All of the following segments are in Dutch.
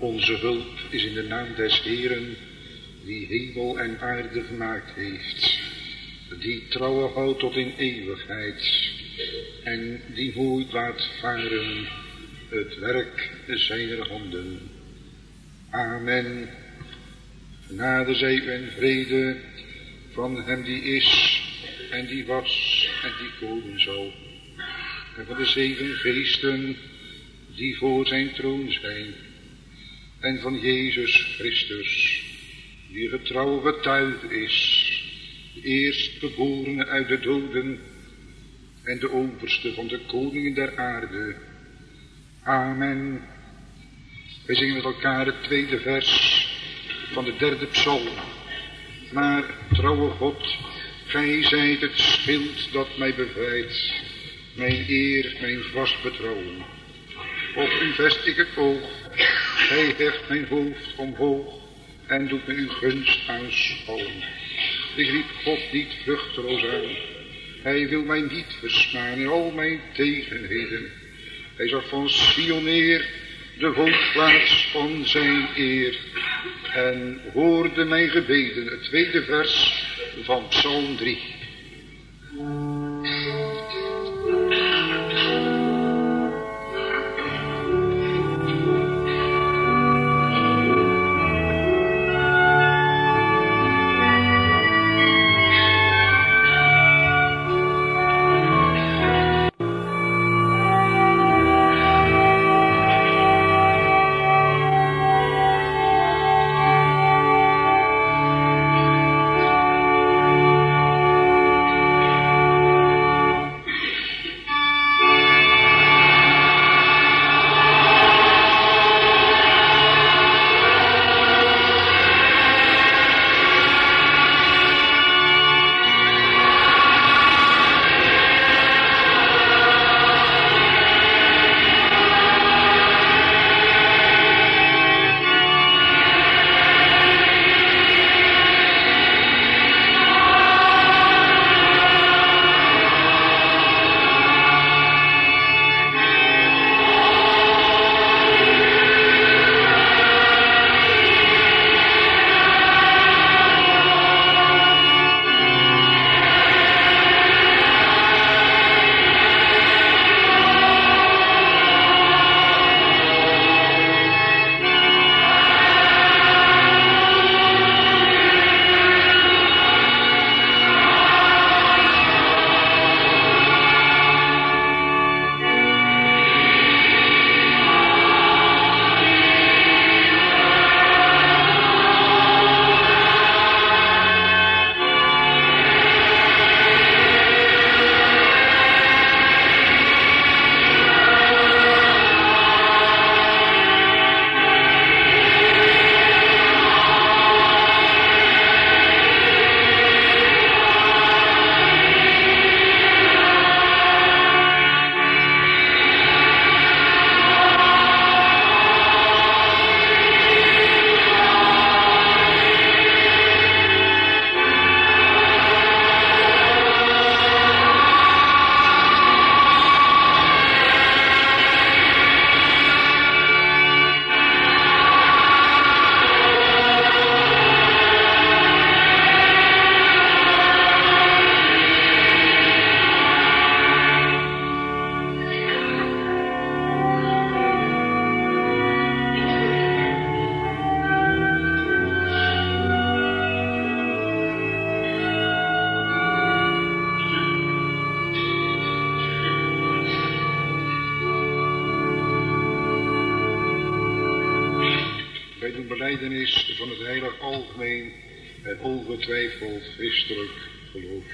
Onze hulp is in de naam des Heeren, die hemel en aarde gemaakt heeft, die trouwe houdt tot in eeuwigheid en die nooit laat varen het werk zijner handen. Amen. Genade zij u en vrede van hem die is en die was en die komen zal, en van de 7 geesten die voor zijn troon zijn, en van Jezus Christus, die getrouw getuige is, de eerstgeborene uit de doden en de overste van de koningen der aarde. Amen. Wij zingen met elkaar het 2e vers van de 3e psalm. Maar, trouwe God, gij zijt het schild dat mij bevrijdt, mijn eer, mijn vast betrouwen. Op u vest ik het oog, gij heft mijn hoofd omhoog en doet me uw gunst aanschouwen. Ik riep God niet vruchteloos aan, hij wil mij niet versmaan in al mijn tegenheden. Hij zag van Sion neer de woonplaats van zijn eer en hoorde mijn gebeden. Het 2e vers van Psalm 3. Belijdenis van het heilig algemeen en ongetwijfeld christelijk geloof.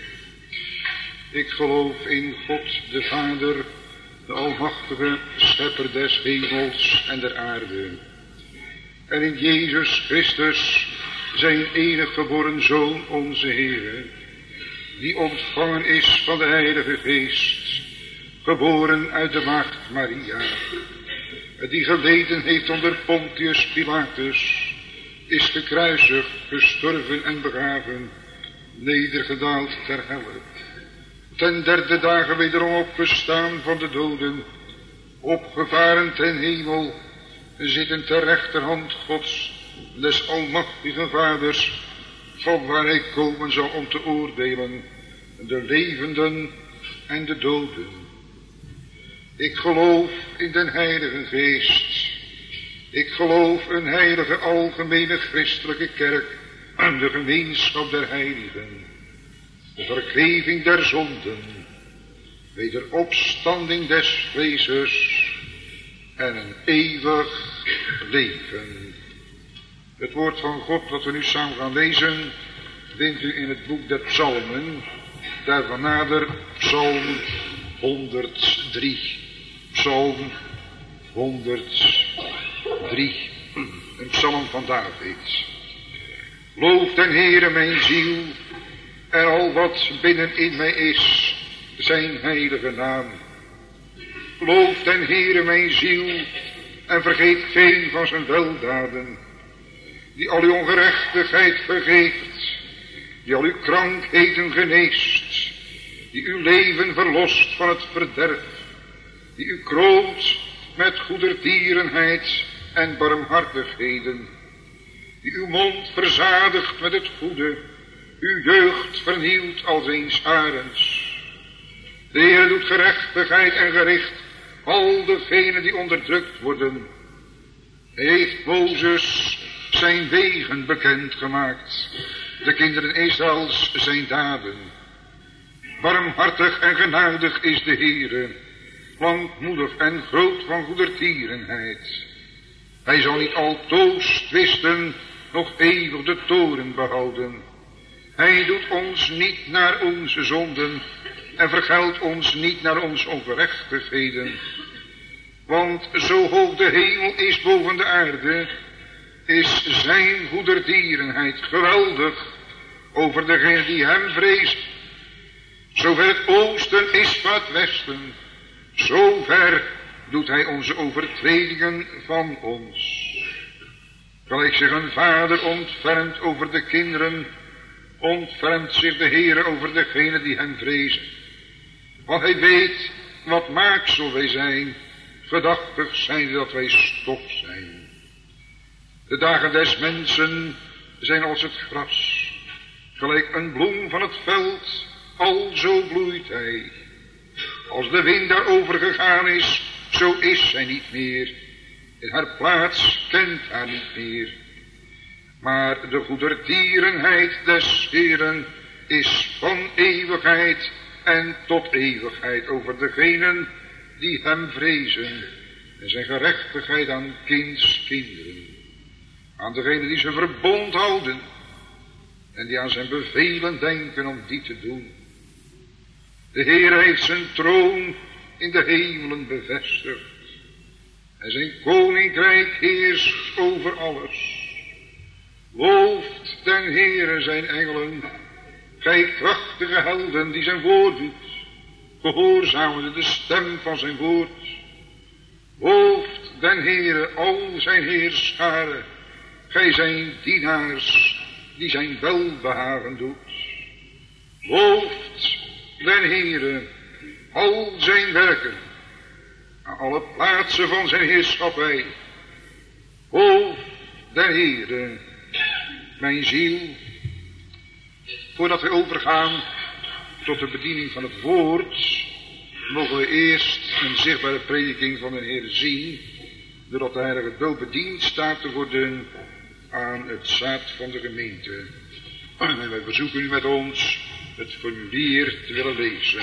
Ik geloof in God de Vader, de almachtige schepper des hemels en der aarde. En in Jezus Christus, zijn enig geboren Zoon, onze Heer, die ontvangen is van de Heilige Geest, geboren uit de maagd Maria, die geleden heeft onder Pontius Pilatus, is gekruisigd, gestorven en begraven, nedergedaald ter helle, ten derde dagen wederom opgestaan van de doden, opgevaren ten hemel, zitten ter rechterhand Gods, des almachtige Vaders, van waar hij komen zal om te oordelen, de levenden en de doden. Ik geloof in den Heilige Geest. Ik geloof een heilige algemene christelijke kerk en de gemeenschap der heiligen, de vergeving der zonden, wederopstanding des vlees en een eeuwig leven. Het woord van God dat we nu samen gaan lezen, vindt u in het boek der psalmen, daarvan nader psalm 103. Psalm 103, een psalm van David. Loof den Heere mijn ziel en al wat binnenin mij is, zijn heilige naam. Loof den Heere mijn ziel en vergeet geen van zijn weldaden, die al uw ongerechtigheid vergeeft, die al uw krankheden geneest, die uw leven verlost van het verderf, die u kroont met goedertierenheid en barmhartigheden, die uw mond verzadigt met het goede, uw jeugd vernieuwt als eens arends. De Heer doet gerechtigheid en gericht al degenen die onderdrukt worden. Hij heeft Mozes zijn wegen bekendgemaakt, de kinderen Israëls zijn daden. Barmhartig en genadig is de Heere, langmoedig en groot van goedertierenheid. Hij zal niet altoos twisten, nog eeuwig de toorn behouden. Hij doet ons niet naar onze zonden en vergeldt ons niet naar onze ongerechtigheden. Want zo hoog de hemel is boven de aarde, is zijn goedertierenheid geweldig over degenen die hem vrezen. Zover het oosten is van het westen, zover doet hij onze overtredingen van ons. Gelijk zich een vader ontfermt over de kinderen, ontfermt zich de Heere over degenen die hem vrezen. Want hij weet wat maaksel wij zijn, gedachtig zijn dat wij stof zijn. De dagen des mensen zijn als het gras, gelijk een bloem van het veld, alzo bloeit hij. Als de wind daarover gegaan is, zo is zij niet meer. In haar plaats kent haar niet meer. Maar de goedertierenheid des Heeren is van eeuwigheid en tot eeuwigheid over degenen die hem vrezen. En zijn gerechtigheid aan kinderen. Aan degenen die zijn verbond houden. En die aan zijn bevelen denken om die te doen. De Heer heeft zijn troon in de hemelen bevestigd. En zijn koninkrijk heerst over alles. Looft den Heere zijn engelen, gij krachtige helden die zijn woord doet, gehoorzamende de stem van zijn woord. Looft den Heere al zijn heerscharen, gij zijn dienaars die zijn welbehagen doet. Looft den Heere al zijn werken, aan alle plaatsen van zijn heerschappij. Looft den Heere, mijn ziel. Voordat we overgaan tot de bediening van het woord, mogen we eerst een zichtbare prediking van de Heer zien, doordat de heilige doop bediend staat te worden aan het zaad van de gemeente. En wij verzoeken u met ons het formulier te willen lezen.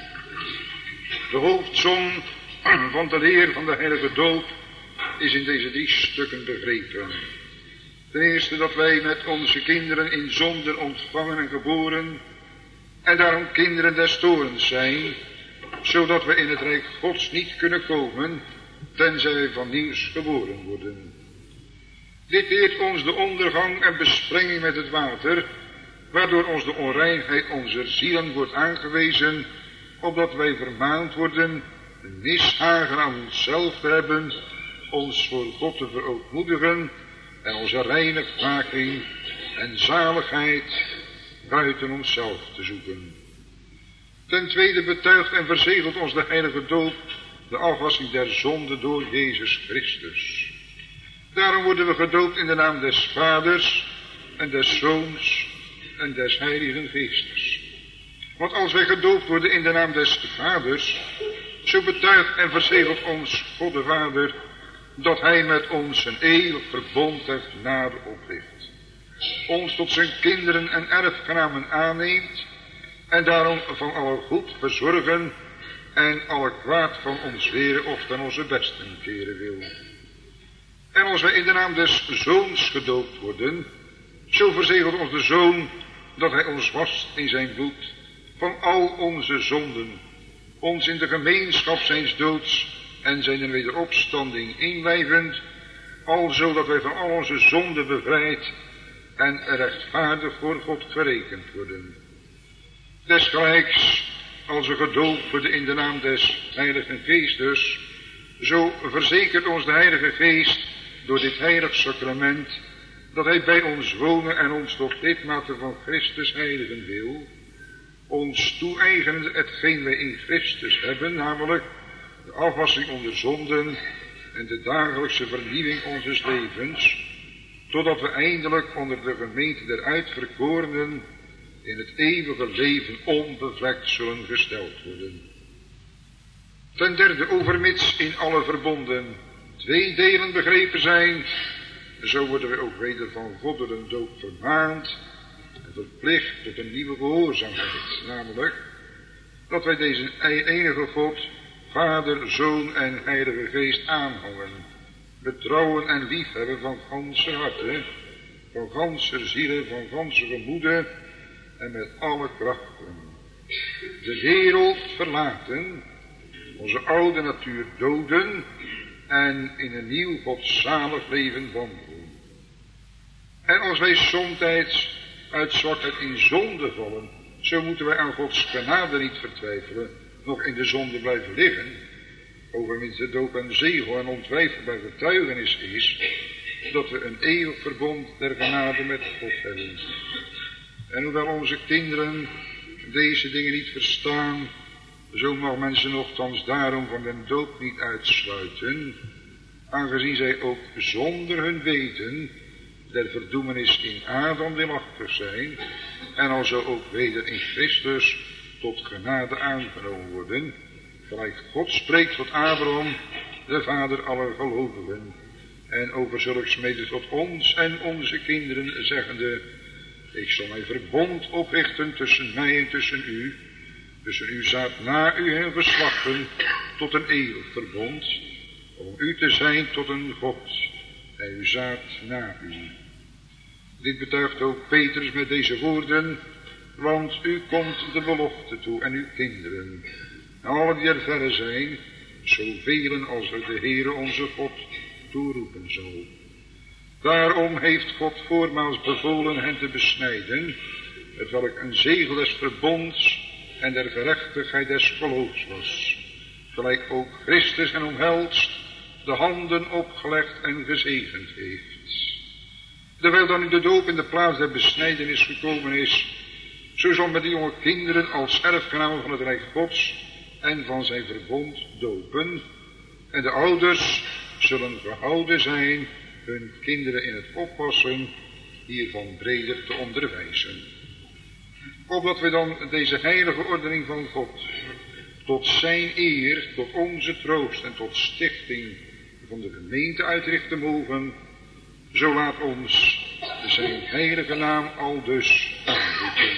De hoofdsom van de leer van de heilige doop is in deze 3 stukken begrepen. Ten eerste dat wij met onze kinderen in zonde ontvangen en geboren en daarom kinderen des toorns zijn, zodat we in het rijk Gods niet kunnen komen, tenzij wij van nieuws geboren worden. Dit leert ons de ondergang en besprenging met het water, waardoor ons de onreinheid onze zielen wordt aangewezen, opdat wij vermaand worden de mishagen aan onszelf te hebben, ons voor God te verootmoedigen en onze reinigmaking en zaligheid buiten onszelf te zoeken. Ten tweede betuigt en verzegelt ons de heilige doop de afwassing der zonde door Jezus Christus. Daarom worden we gedoopt in de naam des Vaders en des Zoons en des Heiligen Geestes. Want als wij gedoopt worden in de naam des Vaders, zo betuigt en verzegelt ons God de Vader dat hij met ons een eeuwig verbond der genade opricht, ons tot zijn kinderen en erfgenamen aanneemt en daarom van alle goed verzorgen en alle kwaad van ons weren of ten onze besten keren wil. En als wij in de naam des Zoons gedoopt worden, zo verzegelt ons de Zoon dat hij ons wast in zijn bloed van al onze zonden, ons in de gemeenschap zijns doods en zijn wederopstanding inlijvend, alzo dat wij van al onze zonden bevrijd en rechtvaardig voor God gerekend worden. Desgelijks, als we gedoopt worden in de naam des Heiligen Geestes, zo verzekert ons de Heilige Geest door dit heilig sacrament dat hij bij ons wonen en ons tot lidmate van Christus heiligen wil, ons toe-eigenen hetgeen wij in Christus hebben, namelijk de afwassing onder zonden en de dagelijkse vernieuwing onzes levens, totdat we eindelijk onder de gemeente der uitverkorenen in het eeuwige leven onbevlekt zullen gesteld worden. Ten derde, overmits in alle verbonden 2 delen begrepen zijn, zo worden wij ook weder van goddelijke doop vermaand en verplicht tot een nieuwe gehoorzaamheid, namelijk dat wij deze enige God, Vader, Zoon en Heilige Geest aanhangen, betrouwen en liefhebben van ganse harte, van ganse zielen, van ganse gemoeden en met alle krachten. De wereld verlaten, onze oude natuur doden en in een nieuw godzalig leven wandelen. En als wij somtijds uit zwakheid in zonde vallen, zo moeten wij aan Gods genade niet vertwijfelen, nog in de zonde blijven liggen, overmits de doop en zegel en ontwijfelbaar getuigenis is, dat we een eeuwig verbond der genade met God hebben. En hoewel onze kinderen deze dingen niet verstaan, zo mag men ze nochtans daarom van de doop niet uitsluiten, aangezien zij ook zonder hun weten der verdoemenis in Adam deelachtig zijn, en alzo ook weder in Christus tot genade aangenomen worden, gelijk God spreekt tot Abraham, de vader aller gelovigen, en over zulks mede tot ons en onze kinderen, zeggende: ik zal mijn verbond oprichten tussen mij en tussen uw zaad na u en geslachten, tot een eeuwig verbond, om u te zijn tot een God, en uw zaad na u. Dit betuigt ook Petrus met deze woorden: want u komt de belofte toe en uw kinderen, en alle die er verre zijn, zoveel als er de Heere onze God toeroepen zal. Daarom heeft God voormaals bevolen hen te besnijden, hetwelk een zegel des verbonds en der gerechtigheid des geloofs was, gelijk ook Christus hen omhelst, de handen opgelegd en gezegend heeft. Terwijl dan nu de doop in de plaats der besnijdenis gekomen is, zo zal met die jonge kinderen als erfgenamen van het Rijk Gods en van zijn verbond dopen, en de ouders zullen gehouden zijn hun kinderen in het oppassen hiervan breder te onderwijzen. Opdat wij dan deze heilige ordening van God tot zijn eer, tot onze troost en tot stichting van de gemeente uitrichten mogen, zo laat ons zijn heilige naam aldus aanroepen.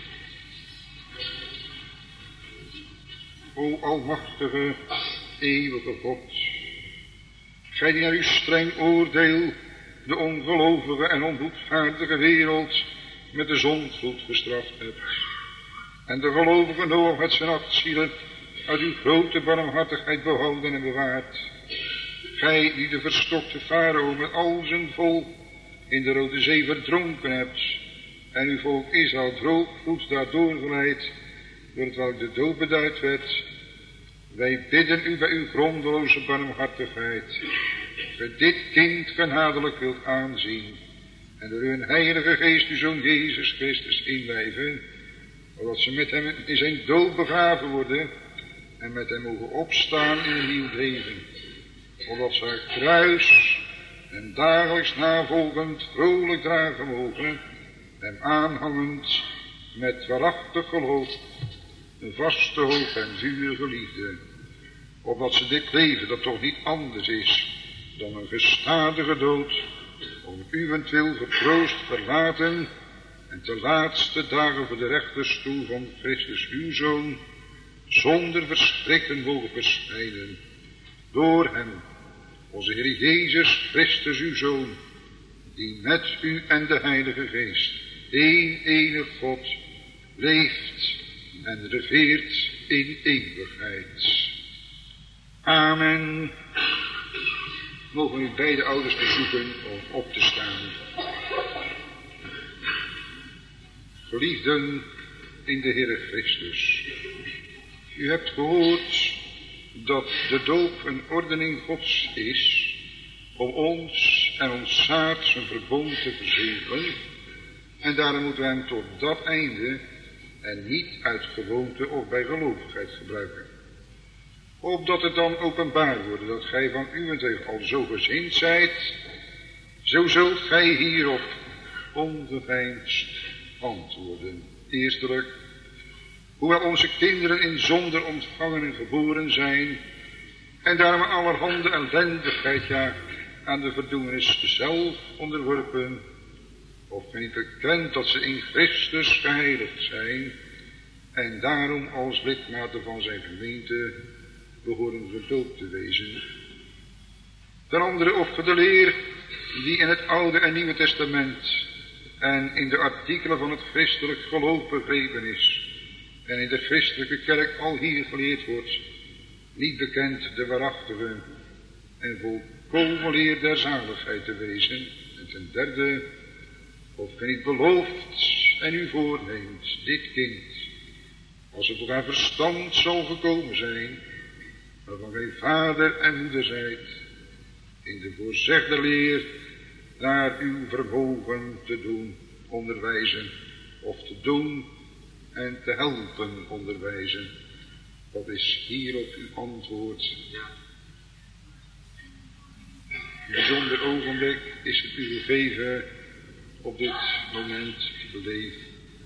O almachtige, eeuwige God, gij die naar uw streng oordeel de ongelovige en onboedvaardige wereld met de zondvloed gestraft hebt, en de gelovige Noach met zijn 8 zielen uit uw grote barmhartigheid behouden en bewaard, gij die de verstokte farao met al zijn volk in de Rode Zee verdronken hebt, en uw volk Israël droogvoets daardoor geleid, door hetwelk de dood beduid werd, wij bidden u bij uw grondeloze barmhartigheid, dat u dit kind genadelijk wilt aanzien, en door uw heilige geest uw Zoon Jezus Christus inlijven, zodat ze met hem in zijn dood begraven worden, en met hem mogen opstaan in een nieuw leven, opdat ze haar kruis en dagelijks navolgend vrolijk dragen mogen, hem aanhangend met waarachtig geloof, een vaste hoop en vurige liefde, opdat ze dit leven dat toch niet anders is dan een gestadige dood, om uwentwil getroost verlaten en te laatste dagen voor de rechterstoel van Christus uw Zoon zonder versprikken mogen verschijnen, door hem, onze Heer Jezus Christus uw Zoon, die met u en de Heilige Geest, één enig God, leeft en regeert in eeuwigheid. Amen. Mogen u beide ouders bezoeken om op te staan. Geliefden in de Heere Christus, u hebt gehoord dat de doop een ordening Gods is om ons en ons zaad zijn verbond te verzegelen, en daarom moeten we hem tot dat einde en niet uit gewoonte of bij gelovigheid gebruiken. Opdat het dan openbaar wordt dat gij van uwentwege al zo gezind zijt, zo zult gij hierop ongeveinsd antwoorden. Eerstelijk, hoewel onze kinderen in zonde ontvangen en geboren zijn, en daarom allerhande ellendigheid, ja, aan de verdoemenis zelf onderworpen, of gij niet bekent dat ze in Christus geheiligd zijn, en daarom als lidmaten van zijn gemeente behoren gedoopt te wezen. Ten andere, of ge de leer die in het Oude en Nieuwe Testament en in de artikelen van het christelijk geloof begrepen is, en in de christelijke kerk al hier geleerd wordt, niet bekend de waarachtige en volkomen leer der zaligheid te wezen. En ten derde, of gij niet belooft en u voorneemt dit kind, als het tot haar verstand zal gekomen zijn, waarvan gij vader en moeder zijt, in de voorzegde leer naar uw vermogen te doen onderwijzen, of te doen en te helpen onderwijzen. Wat is hierop uw antwoord? Een bijzonder ogenblik is het u gegeven op dit moment beleefd.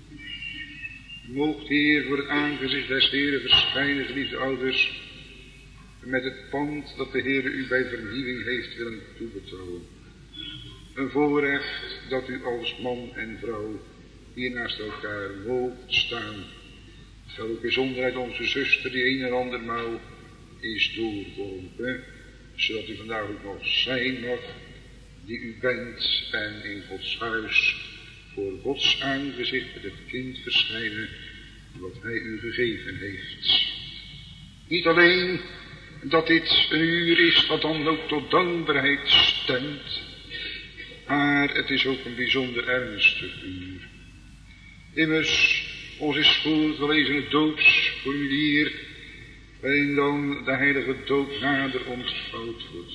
Moogt Heer voor het aangezicht des Heeren verschijnen, geliefde ouders, met het pand dat de Heer u bij vernieuwing heeft willen toebetrouwen. Een voorrecht dat u als man en vrouw hier naast elkaar moogt staan. Terwijl ook bijzonderheid onze zuster die een en andermaal is doorgelopen, zodat u vandaag ook nog zijn mag die u bent en in Gods huis voor Gods aangezicht met het kind verschijnen wat hij u gegeven heeft. Niet alleen dat dit een uur is wat dan ook tot dankbaarheid stemt, maar het is ook een bijzonder ernstig uur. Immers, ons is voorgelezen het doodsformulier, waarin dan de heilige doop nader ontvouwd wordt.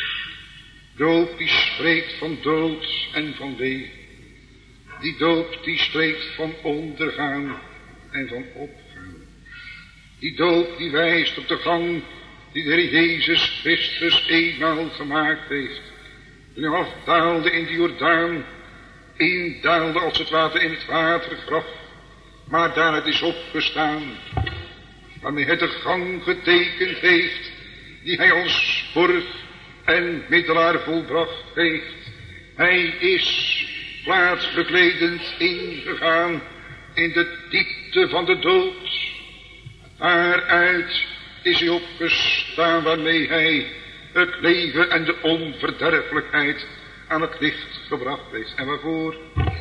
Doop die spreekt van dood en van wee. Die doop die spreekt van ondergaan en van opgaan. Die doop die wijst op de gang die de Heer Jezus Christus eenmaal gemaakt heeft. Toen hij afdaalde in de Jordaan, indaalde als het water in het watergraf, maar daaruit is opgestaan, waarmee hij de gang getekend heeft, die hij als borg en middelaar volbracht heeft. Hij is plaatsbekledend ingegaan in de diepte van de dood. Daaruit is hij opgestaan, waarmee hij het leven en de onverderfelijkheid aan het licht gebracht heeft. En waarvoor?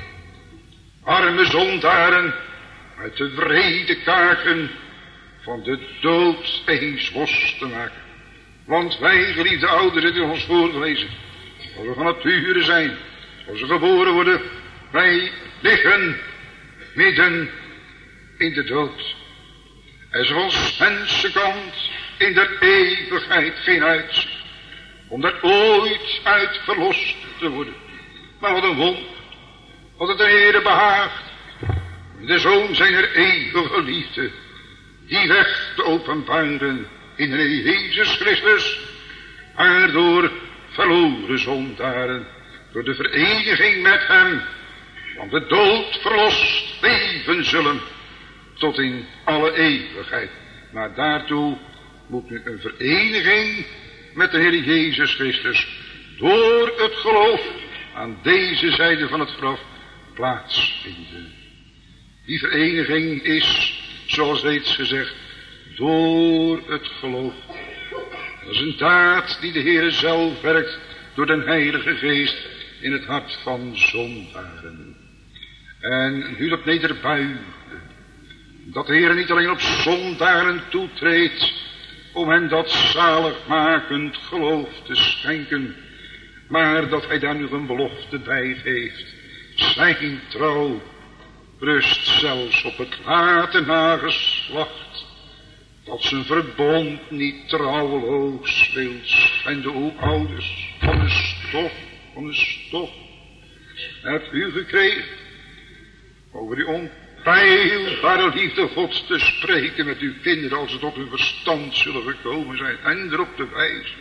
Arme zondaren uit de wrede kaken van de dood eens los te maken. Want wij, geliefde ouderen, die ons voorgelezen, als we van nature zijn, als we geboren worden, wij liggen midden in de dood. En zoals mensenkant in de eeuwigheid geen uitzicht om daar ooit uit verlost te worden. Maar wat een wonder, wat het de Heere behaagt, de Zoon zijner eeuwige liefde, die weg te openbaren in de Heer Jezus Christus, waardoor verloren zondaren, door de vereniging met hem, van de dood verlost leven zullen, tot in alle eeuwigheid. Maar daartoe moet nu een vereniging met de Heer Jezus Christus, door het geloof aan deze zijde van het graf, plaatsvinden. Die vereniging is, zoals reeds gezegd, door het geloof. Dat is een daad die de Heer zelf werkt door den Heilige Geest in het hart van zondaren. En nu dat nederbuigen, dat de Heer niet alleen op zondaren toetreedt om hen dat zaligmakend geloof te schenken, maar dat hij daar nu een belofte bij geeft. Zijn trouw rust zelfs op het late nageslacht, dat zijn verbond niet trouweloos wil schenden. O ouders, van de stof, hebt u gekregen over die onpeilbare liefde Gods te spreken met uw kinderen als ze tot hun verstand zullen gekomen zijn en erop te wijzen.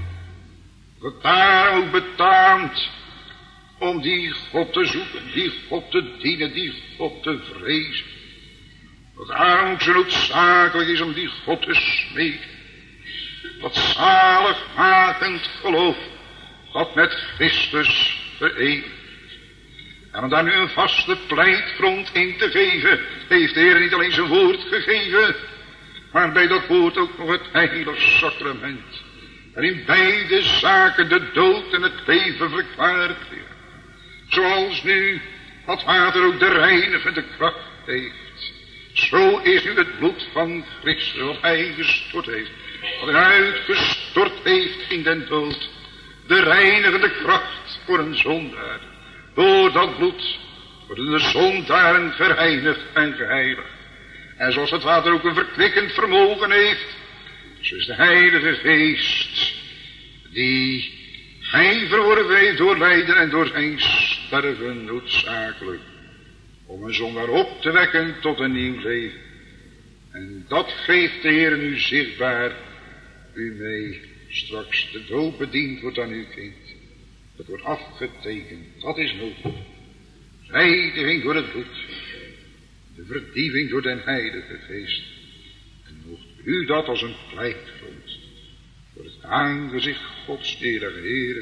Dat daar ook betaamt om die God te zoeken, die God te dienen, die God te vrezen. Dat daarom ook zo noodzakelijk is om die God te smeken. Dat zaligmakend geloof dat met Christus verenigt. En om daar nu een vaste pleitgrond in te geven, heeft de Heer niet alleen zijn woord gegeven, maar bij dat woord ook nog het heilig sacrament. En in beide zaken de dood en het leven verklaard wordt. Zoals nu het water ook de reinigende kracht heeft. Zo is nu het bloed van Christus wat hij gestort heeft. Wat hij uitgestort heeft in den dood. De reinigende kracht voor een zondaar. Door dat bloed worden de zondaren gereinigd en geheiligd. En zoals het water ook een verkwikkend vermogen heeft, zo is de Heilige Geest, die hij verworven heeft door lijden en door zijn sterven noodzakelijk, om een zondaar op te wekken tot een nieuw leven. En dat geeft de Heer nu zichtbaar u mee. Straks de dood bediend wordt aan uw kind. Dat wordt afgetekend. Dat is nodig. Reiniging door het bloed. De verdieving door den Heilige Geest. En moogt u dat als een pleitgrond voor het aangezicht Gods eerlijke Heere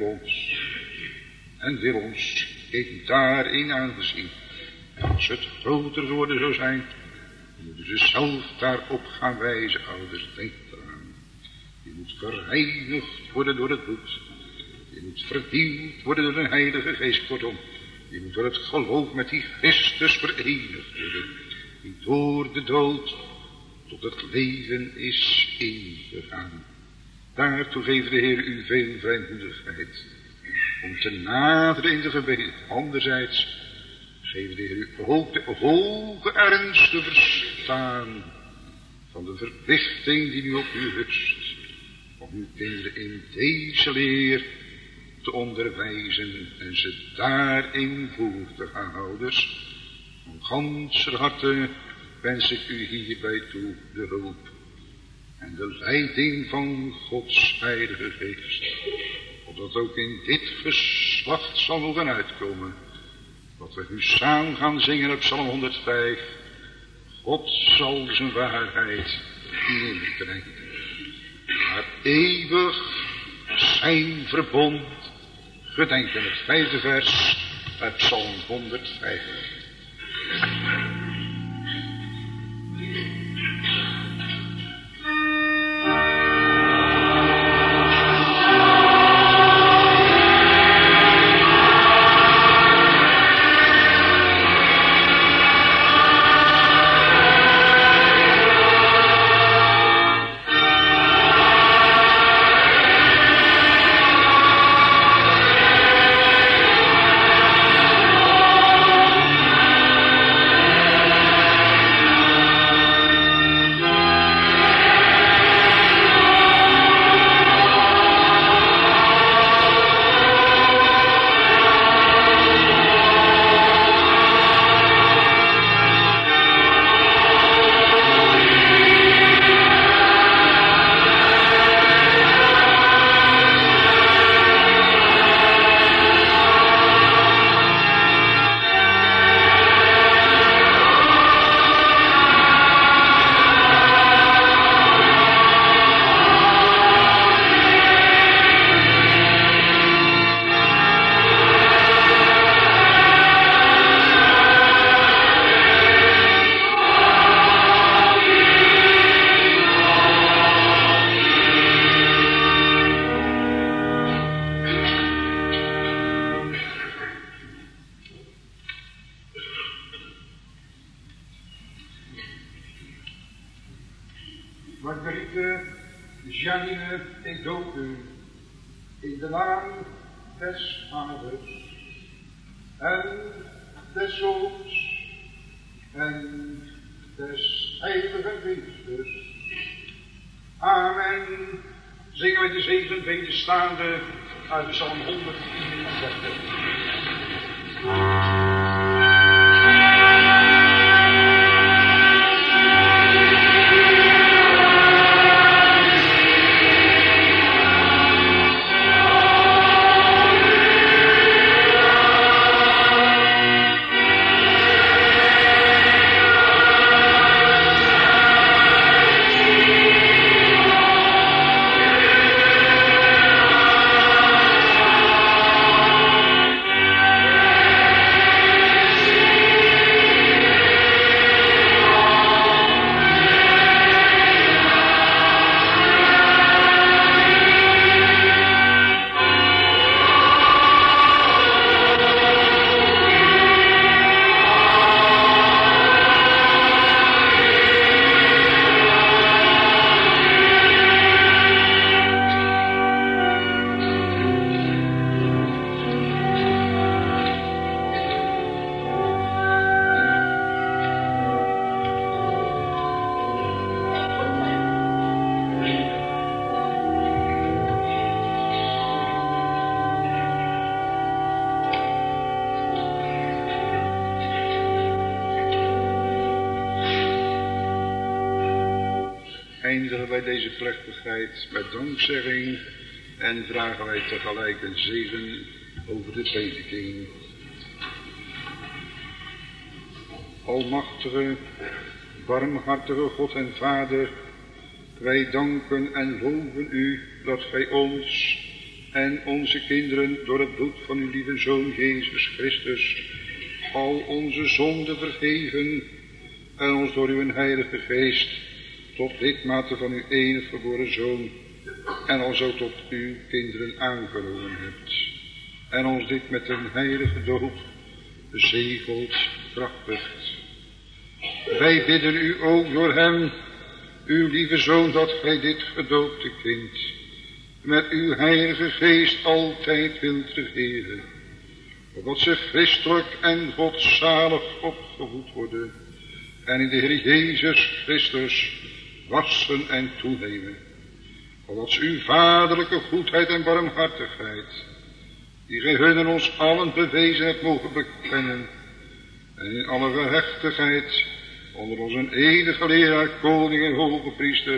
wil ons in daarin aangezien. En als het groter geworden zou zijn, moeten ze zelf daarop gaan wijzen. Ouders, denk eraan. Je moet gereinigd worden door het bloed. Je moet verdiend worden door de Heilige Geest. Kortom, je moet door het geloof met die Christus verenigd worden, die door de dood tot het leven is ingegaan. Daartoe geeft de Heer u veel vrijmoedigheid om te naderen in de gebeden. Anderzijds geeft de Heer u ook de hoge ernst te verstaan van de verplichting die nu op u rust, om uw kinderen in deze leer te onderwijzen en ze daarin voor te gaan. Ouders, van ganser harte wens ik u hierbij toe de hulp en de leiding van Gods Heilige Geest, opdat ook in dit geslacht zal mogen uitkomen, wat we nu samen gaan zingen op Psalm 105. God zal zijn waarheid inbrengen, maar eeuwig zijn verbond gedenken. Het 5e vers uit Psalm 105. Marguerite, Janine, ik doop u in de naam des Vaders en des Zoons en des Heilige Geestes. Amen. Zingen wij de zegenbeden staande uit de Psalm 134. Eindigen wij deze plechtigheid met dankzegging en vragen wij tegelijk een zegen over de prediking. Almachtige, barmhartige God en Vader, wij danken en loven u dat gij ons en onze kinderen door het bloed van uw lieve Zoon Jezus Christus al onze zonden vergeven en ons door uw Heilige Geest tot lidmaten van uw enige geboren Zoon en alzo tot uw kinderen aangenomen hebt. En ons dit met een heilige doop bezegeld, krachtigt. Wij bidden u ook door hem, uw lieve Zoon, dat gij dit gedoopte kind met uw Heilige Geest altijd wilt regeren, opdat ze christelijk en godzalig opgevoed worden en in de Heer Jezus Christus wassen en toenemen, opdat ze uw vaderlijke goedheid en barmhartigheid, die gij hun ons allen bewezen hebt, mogen bekennen en in alle gerechtigheid onder onze enige leraar, koning en hoge priester,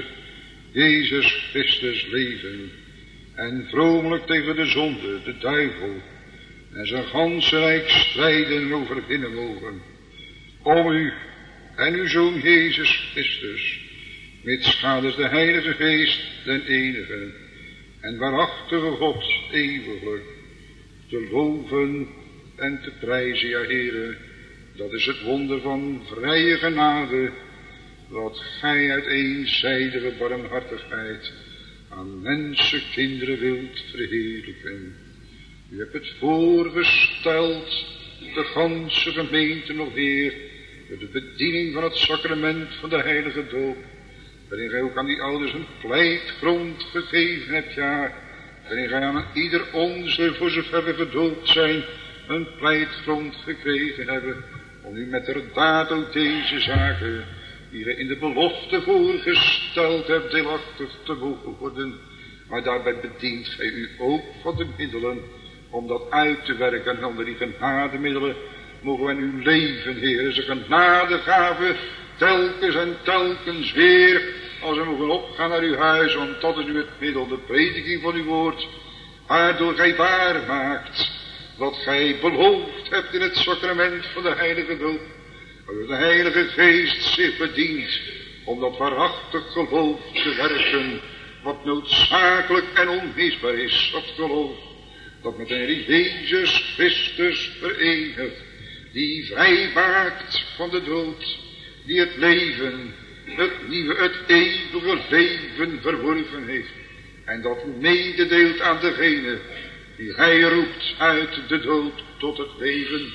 Jezus Christus leven en vromelijk tegen de zonde, de duivel en zijn ganse rijk strijden en overwinnen mogen, om u en uw Zoon Jezus Christus, mitsgaders de Heilige Geest, den enige en waarachtige God, eeuwiglijk, te loven en te prijzen, ja Heere. Dat is het wonder van vrije genade, dat gij uit eenzijdige barmhartigheid aan mensenkinderen wilt verheerlijken. U hebt het voorgesteld, de ganse gemeente nog Heer, door de bediening van het sacrament van de heilige doop, waarin gij ook aan die ouders een pleitgrond gegeven hebt, ja, waarin gij aan ieder onze, voor zover we gedoopt zijn, een pleitgrond gekregen hebben, om u met de daad ook deze zaken, die gij in de belofte voorgesteld hebt, deelachtig te mogen worden. Maar daarbij bedient gij u ook van de middelen, om dat uit te werken. En onder die genademiddelen mogen wij uw leven, Heer, is een genadegave, telkens en telkens weer, als we mogen opgaan naar uw huis, want dat is nu het middel, de prediking van uw woord, waardoor gij waar maakt wat gij beloofd hebt in het sacrament van de heilige doop, waardoor de Heilige Geest zich bedient om dat waarachtig geloof te werken, wat noodzakelijk en onmisbaar is, dat geloof dat met de Heer Jezus Christus verenigt, die vrij maakt van de dood, die het leven, het nieuwe, het eeuwige leven verworven heeft, en dat mededeelt aan degene die hij roept uit de dood tot het leven.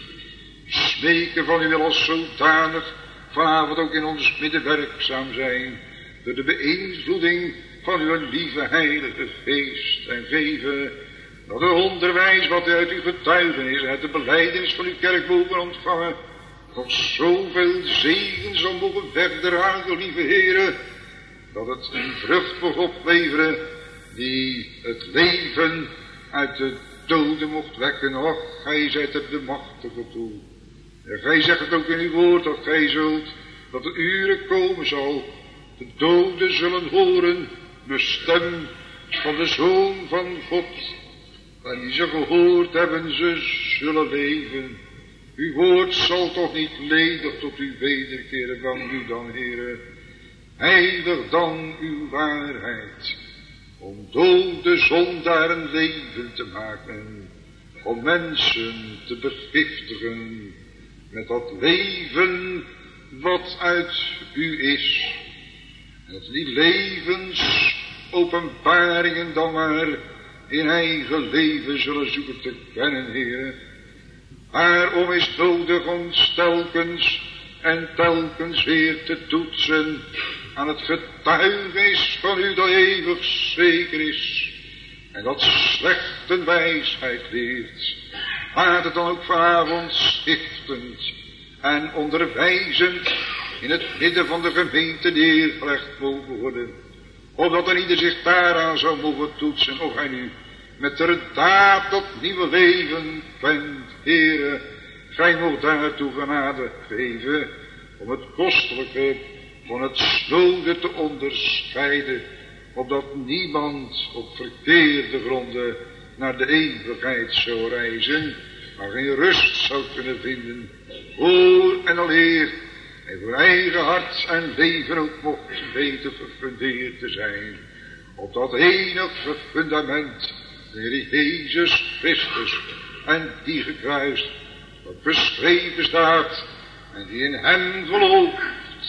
Smeken van u wil als zodanig vanavond ook in ons midden werkzaam zijn, door de beïnvloeding van uw lieve heilige geest. En geven dat het onderwijs wat u uit uw getuigenis en uit de belijdenis van uw kerk mogen ontvangen, nog zoveel zegen zal mogen wegdragen, lieve Heere, dat het een vrucht mocht opleveren die het leven uit de doden mocht wekken. Och, gij zijt er de machtige toe. En gij zegt het ook in uw woord, dat gij zult, dat de uren komen zal, de doden zullen horen de stem van de Zoon van God. En die ze gehoord hebben, ze zullen leven. Uw woord zal toch niet ledig tot u wederkeren, dank u dan, Heere. Heilig dan uw waarheid, om dode zondaren leven te maken, om mensen te begiftigen met dat leven wat uit u is. En dat die levensopenbaringen dan maar in eigen leven zullen zoeken te kennen, Heere. Waarom is het nodig ons telkens en telkens weer te toetsen aan het getuigenis van u dat eeuwig zeker is en dat slechte wijsheid leert. Laat het dan ook vanavond stichtend en onderwijzend in het midden van de gemeente neergelegd mogen worden, opdat er ieder zich daaraan zou mogen toetsen of hij nu met de daad dat nieuwe leven bent. Heere, gij moogt daartoe genade geven om het kostelijke van het snode te onderscheiden, opdat niemand op verkeerde gronden naar de eeuwigheid zou reizen, maar geen rust zou kunnen vinden, voor en aleer en voor eigen hart en leven ook mocht weten gefundeerd te zijn op dat enige fundament, de Heer Jezus Christus, en die gekruist, dat beschreven staat, en die in hem gelooft,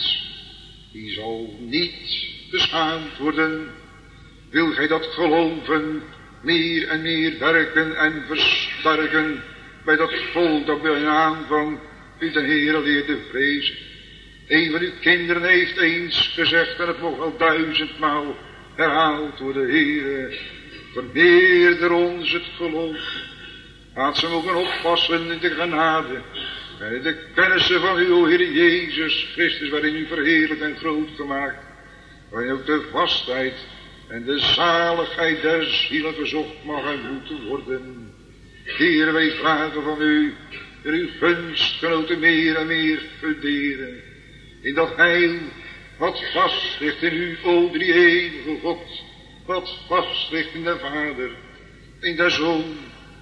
die zal niet beschaamd worden. Wil gij dat geloven meer en meer werken en versterken bij dat volk dat bij een aanvang u de Heere leerde vrezen? Een van uw kinderen heeft eens gezegd, en het mocht wel 1000-maal herhaald worden, Heere, vermeerder ons het geloof. Laat ze mogen oppassen in de genade en in de kennissen van uw Heer Jezus Christus, waarin u verheerlijk en groot gemaakt, waarin ook de vastheid en de zaligheid der zielen gezocht mag en moeten worden. Heer, wij vragen van u, dat uw gunstgenoten meer en meer verderen in dat heil wat vast ligt in u, o drie eeuwige God, wat vast ligt in de Vader, in de Zoon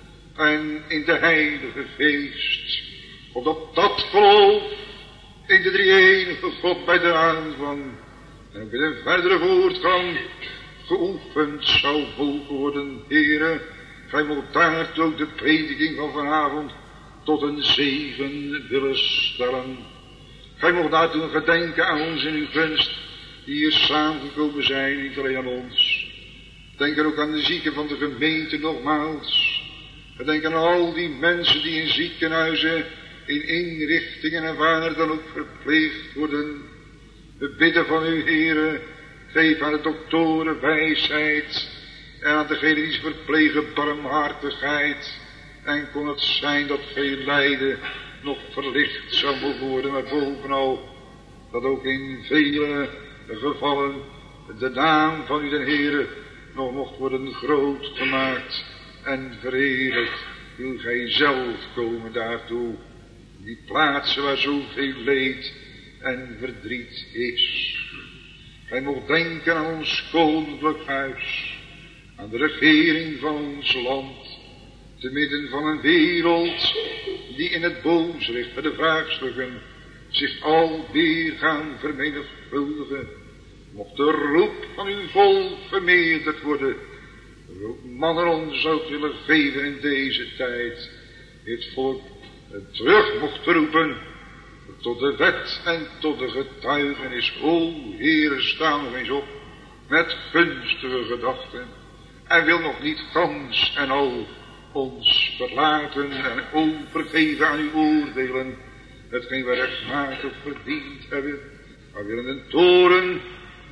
en in de Heilige Geest, opdat dat geloof in de drie enige God bij de aanvang en bij de verdere voortgang geoefend zou mogen worden. Heere, gij moet daartoe ook de prediking van vanavond tot een zegen willen stellen. Gij mocht daartoe gedenken aan ons in uw gunst, die hier samengekomen zijn, niet alleen aan ons. Denk ook aan de zieken van de gemeente nogmaals. Denk aan al die mensen die in ziekenhuizen, in inrichtingen en waar dan ook verpleegd worden. We bidden van u, Heere, geef aan de doktoren wijsheid en aan degene die ze verplegen barmhartigheid. En kon het zijn dat veel lijden nog verlicht zou mogen worden, maar bovenal dat ook in vele gevallen de naam van u den Heere nog mocht worden groot gemaakt en verheerlijkt. Wil gij zelf komen daartoe, die plaatsen waar zoveel leed en verdriet is. Gij mocht denken aan ons koninklijk huis, aan de regering van ons land, te midden van een wereld die in het boosricht bij de vraagstukken zich alweer gaan vermenigvuldigen. Mocht de roep van uw volk vermeerderd worden, roep mannen ons ook willen geven in deze tijd, het volk terug mocht roepen tot de wet en tot de getuigenis. O Heere, sta nog eens op met gunstige gedachten en wil nog niet gans en al ons verlaten en overgeven aan uw oordelen, hetgeen we rechtmatig verdiend hebben, maar willen een toren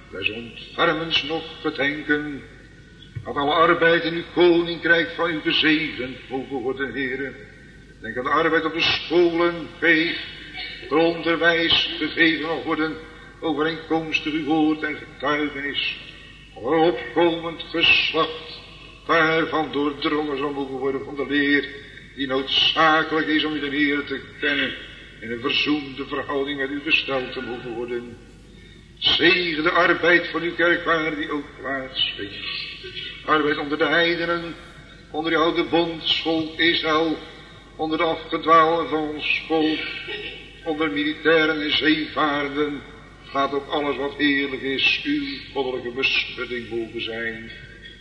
des ontfermens nog gedenken, dat alle arbeid in uw koninkrijk van u gezegend mogen worden, Heere. Denk aan de arbeid op de scholen, geef, dat er onderwijs gegeven mag worden, overeenkomstig uw woord en getuigenis. Een opkomend geslacht daarvan doordrongen zal mogen worden van de leer die noodzakelijk is om u de Heer te kennen en een verzoende verhouding met u gesteld te mogen worden. Zegen de arbeid van uw kerk waar die ook plaatsvindt. Arbeid onder de heidenen, onder uw oude bondsvolk Israël, onder de afgedwaalden van ons volk, onder militairen en zeevaarden. Laat ook alles wat heerlijk is, uw goddelijke beschutting mogen zijn.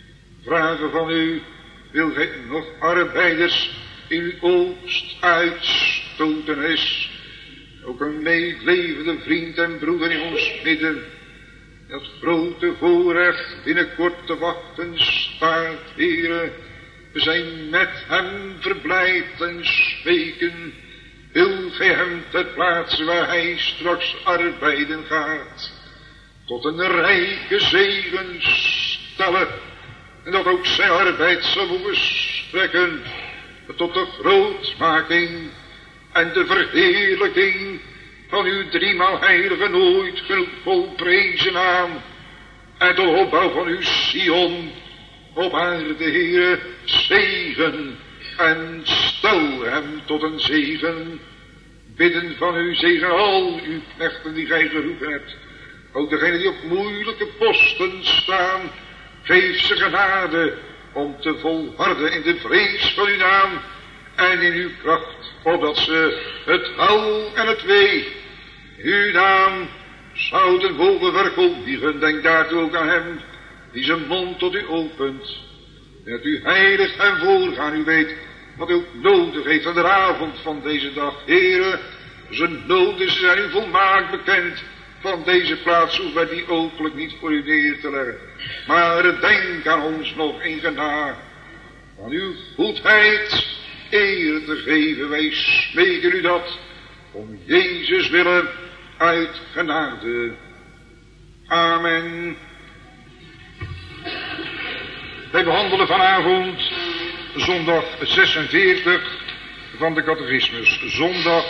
Vragen van u, wil gij nog arbeiders in uw oogst uitstoten is. Ook een meelevende vriend en broeder in ons midden. Dat grote voorrecht binnenkort te wachten staat, Heere. We zijn met hem verblijd en smeken. Wil gij hem ter plaatse waar hij straks arbeiden gaat, tot een rijke zegen stellen. En dat ook zijn arbeid zal mogen strekken tot de grootmaking en de verheerlijking van uw driemaal heilige nooit genoeg volprezen naam. En tot opbouw van uw Sion op aarde, Heere, zegen en stel hem tot een zegen. Bidden van u, zegen al uw knechten die gij geroepen hebt. Ook degenen die op moeilijke posten staan, geef ze genade om te volharden in de vrees van uw naam en in uw kracht, opdat ze het wel en het wee uw naam zouden mogen verkondigen. Denk daartoe ook aan hem die zijn mond tot u opent. En dat u heilig en voorgaan, u weet wat u ook nodig heeft aan de avond van deze dag. Heere, zijn noden zijn u volmaakt bekend. Van deze plaats hoeven wij die openlijk niet voor u neer te leggen. Maar denk aan ons nog in genade. Van uw goedheid eer te geven. Wij smeken u dat om Jezus willen uit genade. Amen. Wij behandelen vanavond zondag 46 van de catechismus. Zondag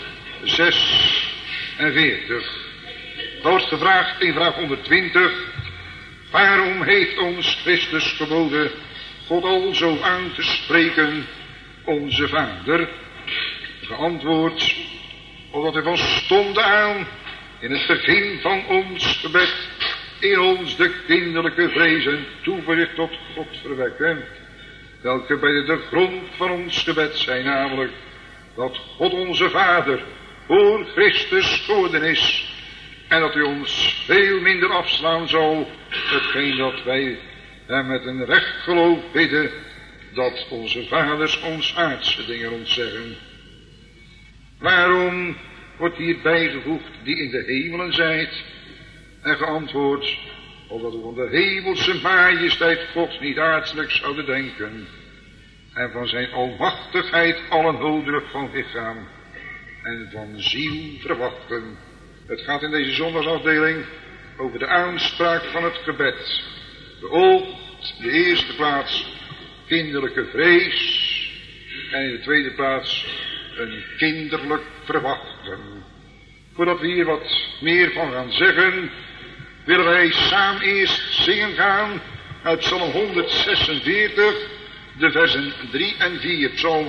46. Er wordt gevraagd in vraag 120. Waarom heeft ons Christus geboden God al zo aan te spreken, onze Vader? Geantwoord, omdat hij van stonde aan in het begin van ons gebed in ons de kinderlijke vrees en toevlucht tot God verwekken, welke bij de grond van ons gebed zijn, namelijk dat God onze Vader voor Christus geworden is en dat hij ons veel minder afslaan zal, hetgeen dat wij hem met een recht geloof bidden, dat onze vaders ons aardse dingen ontzeggen. Waarom wordt hier bijgevoegd die in de hemelen zijt? En geantwoord, opdat we van de hemelse majesteit Gods niet aardselijk zouden denken, en van zijn almachtigheid allenhoederig van lichaam en van ziel verwachten. Het gaat in deze zondagsafdeling over de aanspraak van het gebed. Beoogt in de eerste plaats kinderlijke vrees en in de tweede plaats een kinderlijk verwachten. Voordat we hier wat meer van gaan zeggen, willen wij samen eerst zingen gaan uit Psalm 146, de versen 3 en 4. Psalm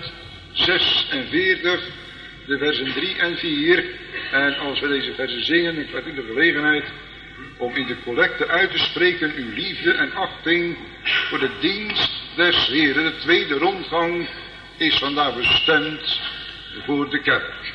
146, de versen 3 en 4. En als we deze versen zingen, ik laat u de gelegenheid om in de collecte uit te spreken uw liefde en achting voor de dienst des Heeren. De tweede rondgang is vandaag bestemd voor de kerk.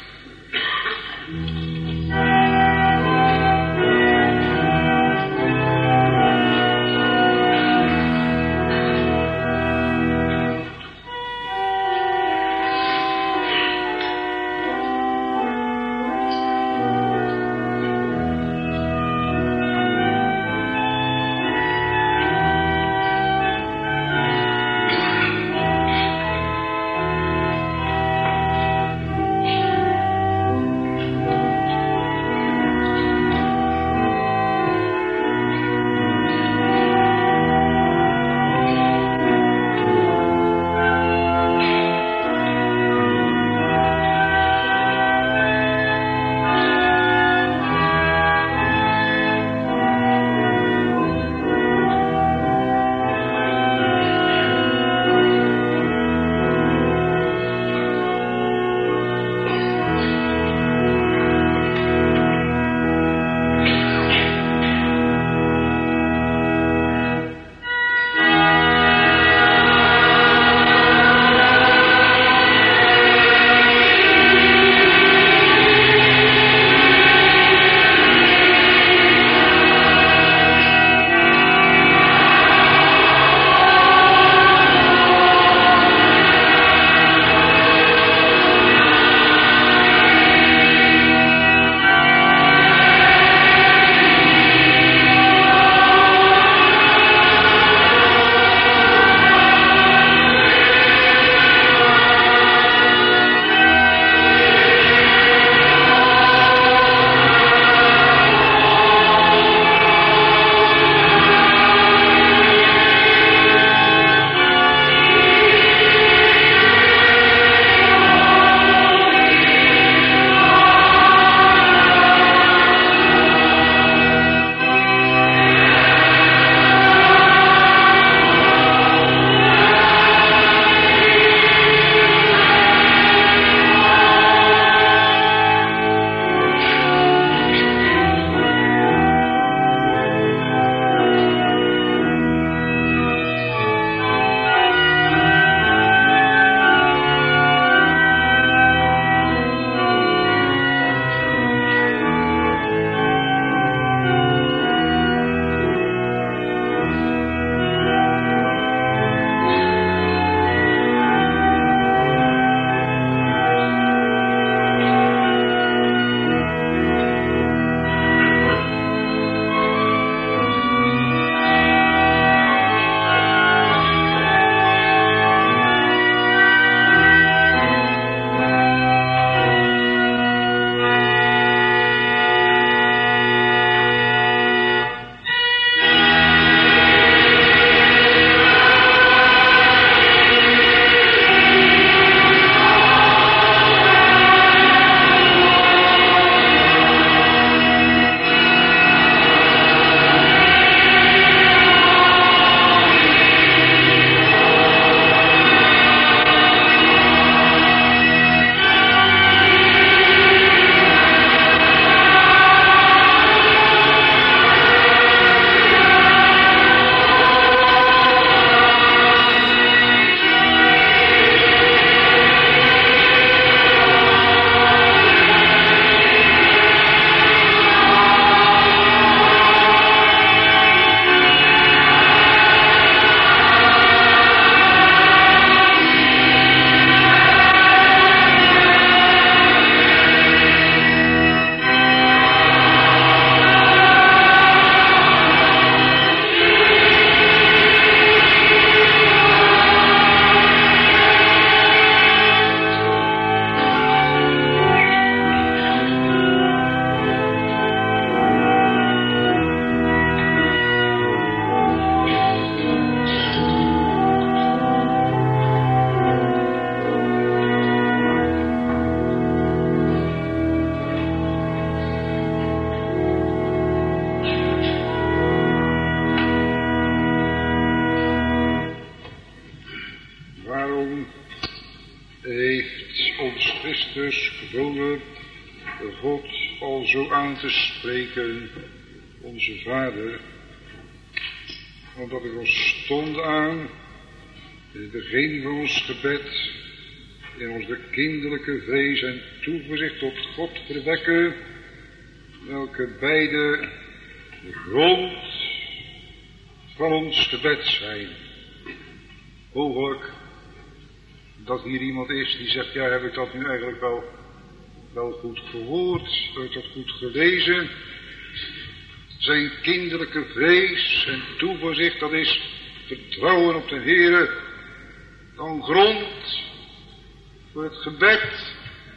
ons Christus bevolen God al zo aan te spreken, onze Vader, omdat ik ons stond aan in het begin van ons gebed, in onze kinderlijke vrees en toeverzicht tot God verwekken, welke beide de grond van ons gebed zijn. Mogelijk dat hier iemand is die zegt, ja, heb ik dat nu eigenlijk wel goed gehoord, heb ik dat goed gelezen? Zijn kinderlijke vrees en toeverzicht, dat is vertrouwen op de Heere, dan grond voor het gebed.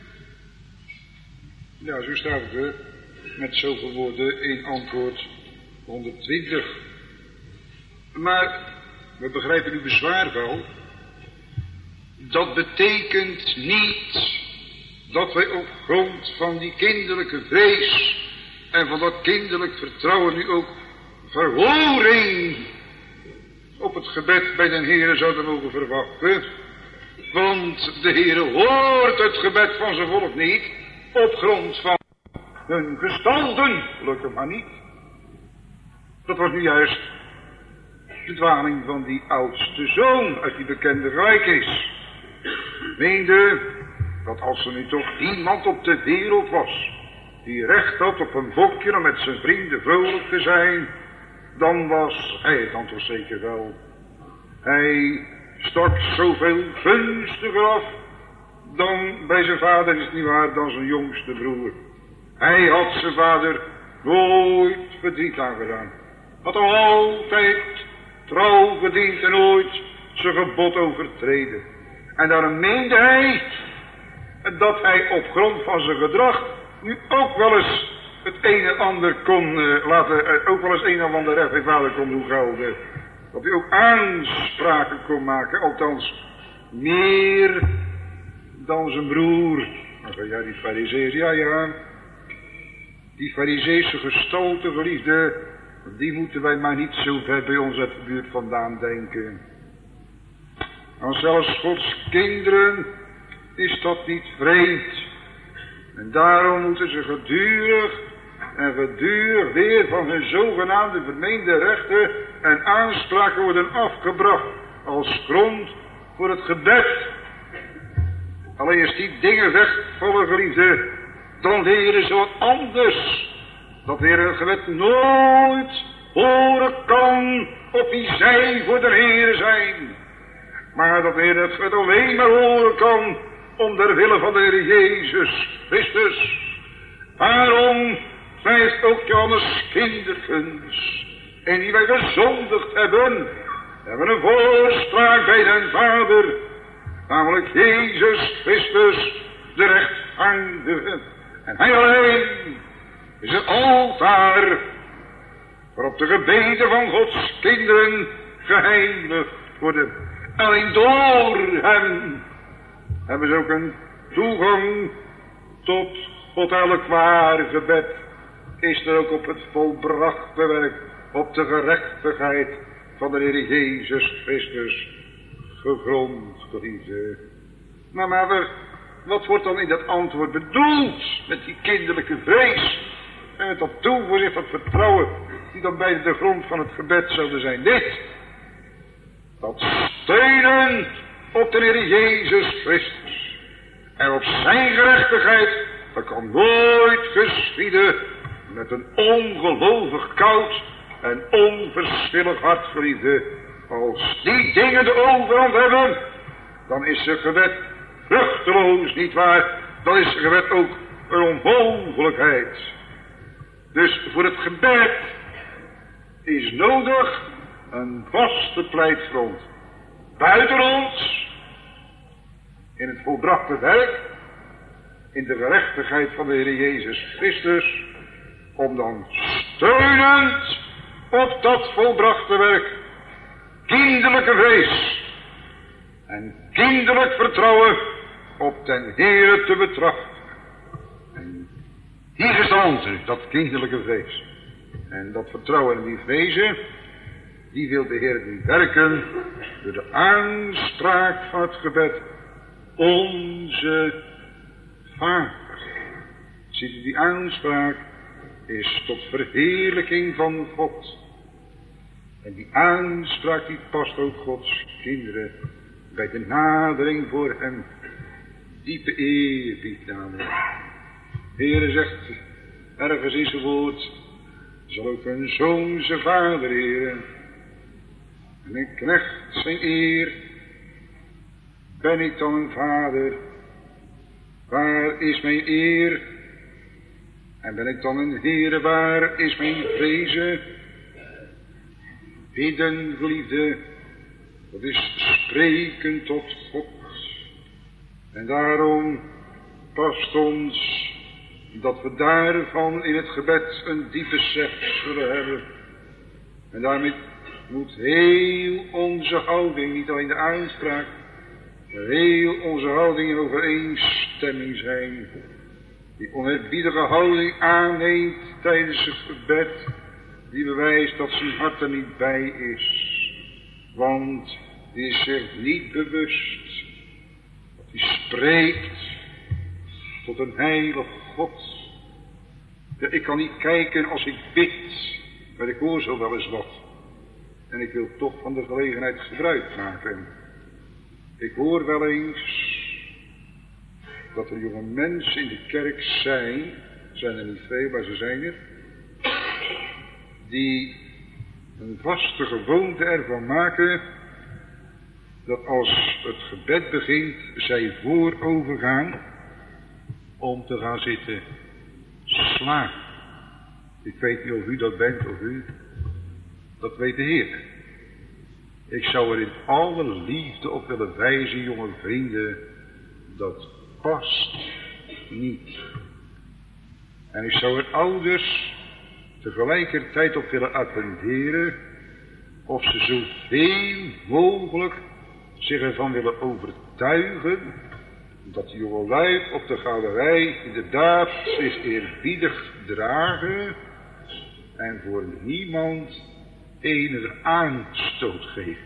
Ja, zo staat het er, met zoveel woorden in antwoord 120. Maar, we begrijpen uw bezwaar wel, dat betekent niet dat wij op grond van die kinderlijke vrees en van dat kinderlijk vertrouwen nu ook verhoring op het gebed bij de Heere zouden mogen verwachten. Want de Heere hoort het gebed van zijn volk niet op grond van hun gestalten, gelukkig maar niet. Dat was nu juist de dwaling van die oudste zoon uit die bekende gelijkenis. Meende dat als er nu toch iemand op de wereld was die recht had op een bokje om met zijn vrienden vrolijk te zijn, dan was hij het dan toch zeker wel. Hij stak zoveel gunstiger af dan bij zijn vader, is het niet waar, dan zijn jongste broer. Hij had zijn vader nooit verdriet aangedaan. Had hem altijd trouw gediend en nooit zijn gebod overtreden. En daarom meende hij dat hij op grond van zijn gedrag nu ook wel eens het een en ander kon ook wel eens een en ander recht bij vader kon doen gelden. Dat hij ook aanspraken kon maken, althans meer dan zijn broer. Ja, die farizeeërs, ja. Die farizeese gestalte, geliefde, die moeten wij maar niet zo ver bij ons uit de buurt vandaan denken. En zelfs Gods kinderen is dat niet vreemd. En daarom moeten ze gedurig weer van hun zogenaamde vermeende rechten en aanspraken worden afgebracht als grond voor het gebed. Alleen als die dingen wegvallen, geliefde, dan leren ze wat anders. Dat de Heer het gebed nooit horen kan op wie zij voor de Heer zijn. Maar dat de Heer het gebed alleen maar horen kan om der wille van de Heer Jezus Christus. Daarom schrijft ook Johannes kindertjes, en die wij gezondigd hebben een voorspraak bij den Vader, namelijk Jezus Christus, de rechtvaardige. En hij alleen is het altaar waarop de gebeden van Gods kinderen geheiligd worden. Alleen door hem hebben ze ook een toegang tot God. Elk waar gebed is er ook op het volbrachte werk, op de gerechtigheid van de Heer Jezus Christus gegrond, geliefde. Maar wat wordt dan in dat antwoord bedoeld met die kinderlijke vrees en met dat toeverzicht, dat vertrouwen, die dan bij de grond van het gebed zouden zijn? Dit, dat steunen op de Heer Jezus Christus en op zijn gerechtigheid, dat kan nooit geschieden met een ongelovig koud en onverschillig hart, geliefde. Als die dingen de overhand hebben, dan is het gebed vruchteloos, nietwaar? Dan is het gebed ook een onmogelijkheid. Dus voor het gebed is nodig een vaste pleitgrond. Buiten ons, in het volbrachte werk, in de gerechtigheid van de Heer Jezus Christus, om dan steunend op dat volbrachte werk kinderlijke vrees en kinderlijk vertrouwen op den Heere te betrachten. En die gestalte, dat kinderlijke vrees en dat vertrouwen en die vrezen, die wil de Heer nu werken door de aanspraak van het gebed: Onze Vader. Ziet u, die aanspraak is tot verheerlijking van God. En die aanspraak die past ook Gods kinderen bij de nadering voor hem. Diepe eerbied namelijk. Heere zegt ergens in zijn woord, zal ook een zoon zijn vader eren. En een knecht zijn eer. Ben ik dan een vader? Waar is mijn eer? En ben ik dan een Heere, waar is mijn vrezen? Bidden, geliefde, dat is spreken tot God. En daarom past ons dat we daarvan in het gebed een diep besef zullen hebben. En daarmee moet heel onze houding, niet alleen de aanspraak, maar heel onze houding in overeenstemming zijn. Die oneerbiedige houding aanneemt tijdens het gebed, die bewijst dat zijn hart er niet bij is. Want die is zich niet bewust dat hij spreekt tot een heilig God. Ja, ik kan niet kijken als ik bid, maar ik hoor zo wel eens wat. En ik wil toch van de gelegenheid gebruik maken. Ik hoor wel eens dat er jonge mensen in de kerk zijn er niet veel, maar ze zijn er, die een vaste gewoonte ervan maken dat als het gebed begint, zij voorover gaan om te gaan zitten slapen. Ik weet niet of u dat bent of u, dat weet de Heer. Ik zou er in alle liefde op willen wijzen, jonge vrienden, dat past niet. En ik zou er ouders tegelijkertijd op willen attenderen of ze zoveel mogelijk zich ervan willen overtuigen dat die jongelui op de galerij inderdaad zich eerbiedig dragen en voor niemand enige aanstoot geven.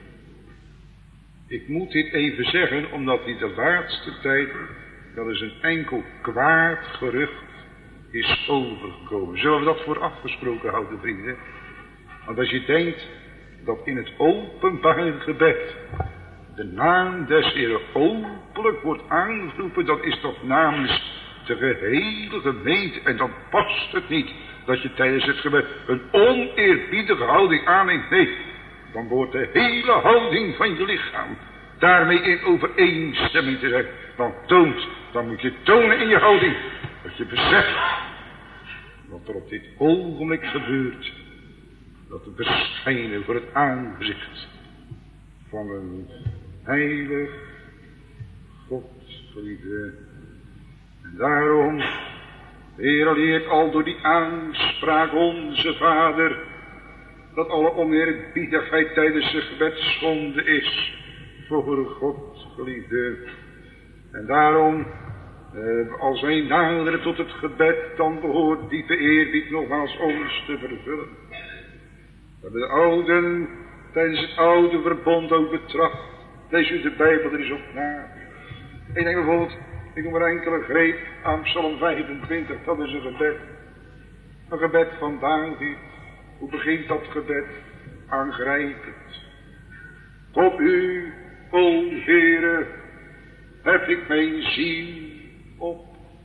Ik moet dit even zeggen, omdat in de laatste tijd wel eens een enkel kwaad gerucht is overgekomen. Zullen we dat voor afgesproken houden, vrienden? Want als je denkt dat in het openbaar gebed de naam des Heeren openlijk wordt aangeroepen, dan is dat namens de gehele gemeente. En dan past het niet dat je tijdens het gebed een oneerbiedige houding aanneemt. Nee, dan wordt de hele houding van je lichaam daarmee in overeenstemming te zijn. Dan moet je tonen in je houding dat je beseft wat er op dit ogenblik gebeurt. Dat we verschijnen voor het aangezicht van een heilig God, geliefde. En daarom, Heer, leert al door die aanspraak onze Vader, dat alle oneerbiedigheid tijdens het gebed zonde is voor God, geliefde. En daarom, als wij naderen tot het gebed, dan behoort diepe eerbied nogmaals ons te vervullen. We hebben de ouden tijdens het oude verbond ook betracht. Lees u de Bijbel er eens op na. Ik denk bijvoorbeeld, ik noem maar enkele greep aan Psalm 25, dat is een gebed. Een gebed van David. Hoe begint dat gebed? Aangrijpend. Tot u, o Heere, heb ik mijn ziel op.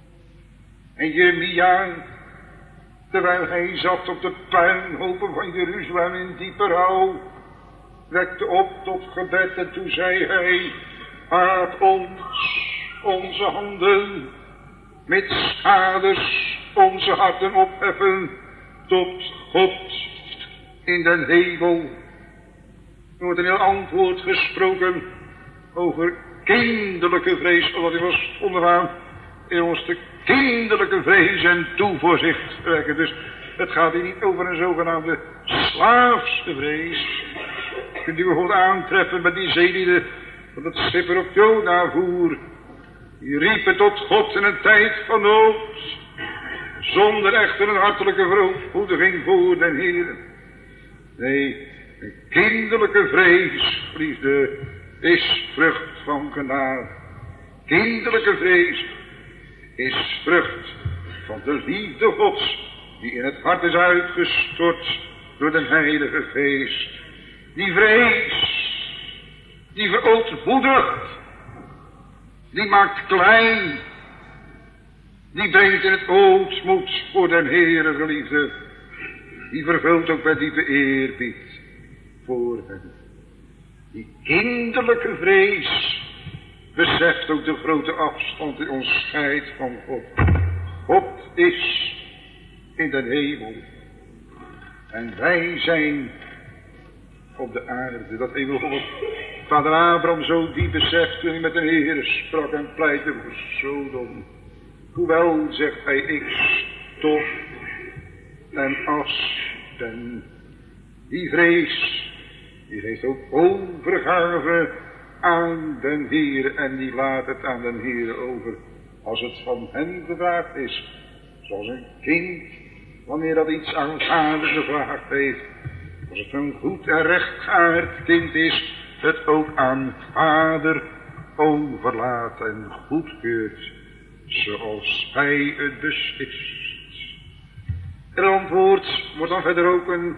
En Jeremia, terwijl hij zat op de puinhopen van Jeruzalem in diepe rouw, wekte op tot gebed en toen zei hij, laat ons onze handen met schaders onze harten opheffen tot God in den hemel. Er wordt een heel antwoord gesproken over kinderlijke vrees, omdat hij was onderaan in ons de kinderlijke vrees en toevoorzicht werken. Dus het gaat hier niet over een zogenaamde slaafse vrees. Kunt u bijvoorbeeld aantreffen met die zeelieden dat het schipper op Jona voer. Die riepen tot God in een tijd van nood, zonder echter een hartelijke verootmoediging voor den Heer. Nee, een kinderlijke vrees, liefde, is vrucht van genade. Kinderlijke vrees is vrucht van de liefde Gods, die in het hart is uitgestort door de Heilige Geest. Die vrees, die verootmoedigt, die maakt klein, die brengt in het ootmoed voor den Heere geliefde, die vervult ook met diepe eerbied voor hem. Die kinderlijke vrees beseft ook de grote afstand die ons scheidt van God. God is in de hemel en wij zijn op de aarde. Dat heeft bijvoorbeeld vader Abraham zo diep beseft toen hij met de Heere sprak en pleitte voor Sodom. Hoewel, zegt hij, ik stof en as ben. Die vrees, die geeft ook overgave aan den Heere en die laat het aan den Heere over als het van hem gevraagd is. Zoals een kind, wanneer dat iets aan vader gevraagd heeft. Als het een goed en rechtvaardig kind is, het ook aan vader overlaat en goedkeurt, zoals hij het beslist. Het antwoord wordt dan verder ook een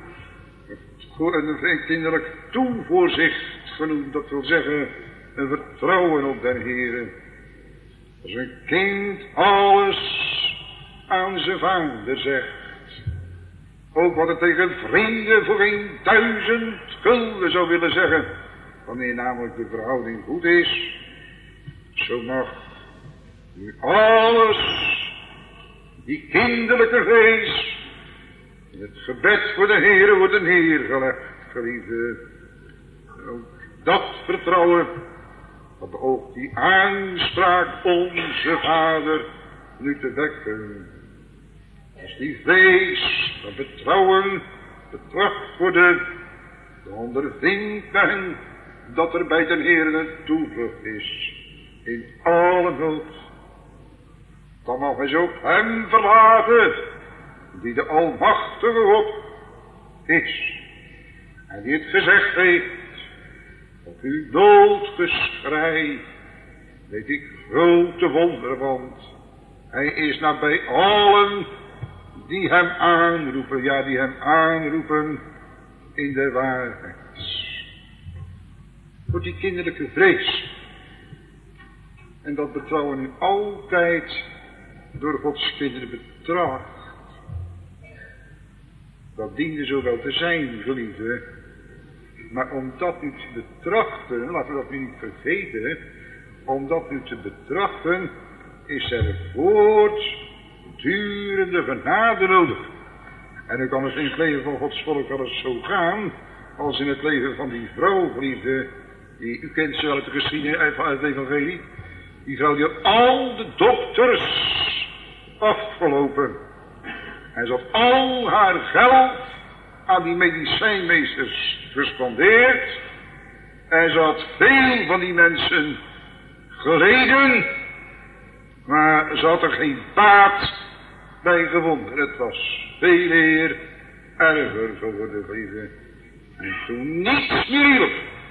kinderlijk toevoorzicht genoemd. Dat wil zeggen, een vertrouwen op den Heere. Als een kind alles aan zijn vader zegt, ook wat het tegen vrienden voor geen 1000 gulden zou willen zeggen, wanneer namelijk de verhouding goed is, zo mag nu alles, die kinderlijke vrees, in het gebed voor de Heere wordt neergelegd, geliefde. Ook dat vertrouwen, dat beoogt die aanspraak onze Vader nu te wekken. Als die vrees, dat betrouwen, betracht worden, dan ondervindt men dat er bij den Heere een toevlucht is, in alle nood. Dan mag hij ook hem verlaten, die de almachtige God is, en die het gezegd heeft, op uw doodgeschrei weet ik grote wonderen, want hij is nabij allen die hem aanroepen, ja, die hem aanroepen in de waarheid. Wordt die kinderlijke vrees en dat betrouwen nu altijd door Gods kinderen betracht. Dat diende zo wel te zijn, geliefde, maar om dat nu te betrachten, laten we dat nu niet vergeten, om dat nu te betrachten is er voortdurende genade nodig. En nu kan het in het leven van Gods volk wel eens zo gaan, als in het leven van die vrouw, geliefde, u kent ze wel uit de geschiedenis van het evangelie, die vrouw die had al de dokters afgelopen. En ze had al haar geld aan die medicijnmeesters gespendeerd. En ze had veel van die mensen geleden. Maar ze had er geen baat bij gevonden. Het was veel eer erger geworden, vrienden. En toen niets meer hielp.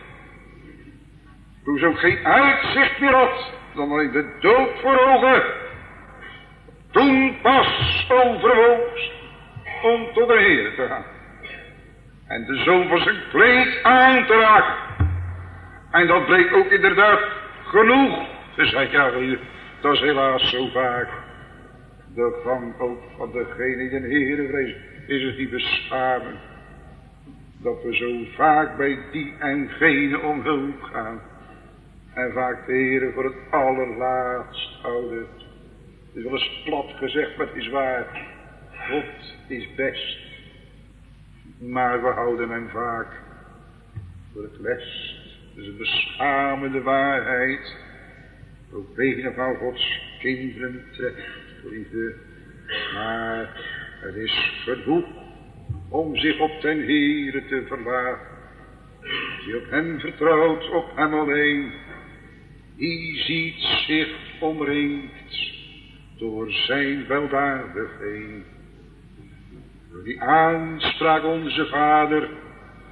Toen ze ook geen uitzicht meer had, dan alleen de dood voor ogen. Toen pas overwoog om tot de Heer te gaan. En de zoon van zijn kleed aan te raken. En dat bleek ook inderdaad genoeg. Dus hij, ja, dat is helaas zo vaak. De gang ook van degene die de Heere vreest, is het die beschamend. Dat we zo vaak bij die en gene om hulp gaan. En vaak de Heere voor het allerlaatst houden. Het is wel eens plat gezegd, maar het is waar. God is best. Maar we houden hem vaak voor het best. Het is een beschamende waarheid. Ook wegen van Gods kinderen treft, liefde. Maar het is genoeg om zich op den Heere te verlaten. Die op hem vertrouwt, op hem alleen. Die ziet zich omringd door zijn weldadigheid. Door die aanspraak onze Vader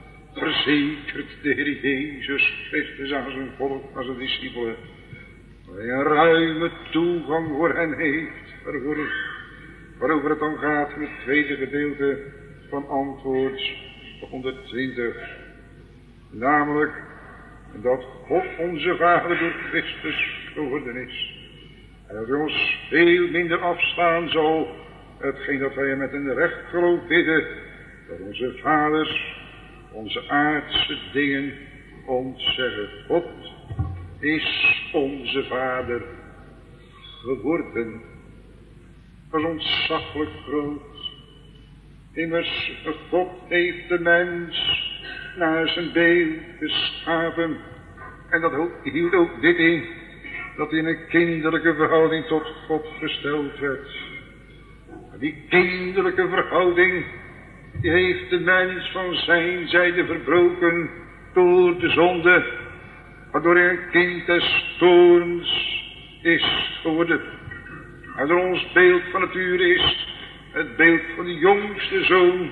verzekert de Heer Jezus Christus aan zijn volk, aan zijn discipelen. Dat hij een ruime toegang voor hen heeft. Waarover het dan gaat in het tweede gedeelte van antwoord 120. Namelijk dat God onze Vader door Christus geworden is. En dat hij ons veel minder afstaan zal hetgeen dat wij met een recht geloof bidden. Dat onze vaders, onze aardse dingen ons zeggen. God is onze Vader geworden. Dat is ontzaglijk groot. Immers, God heeft de mens naar zijn beeld geschapen. En dat hield ook dit in, dat in een kinderlijke verhouding tot God gesteld werd. Die kinderlijke verhouding, die heeft de mens van zijn zijde verbroken door de zonde, waardoor hij een kind des toorns is geworden. En door ons beeld van nature is het beeld van de jongste zoon,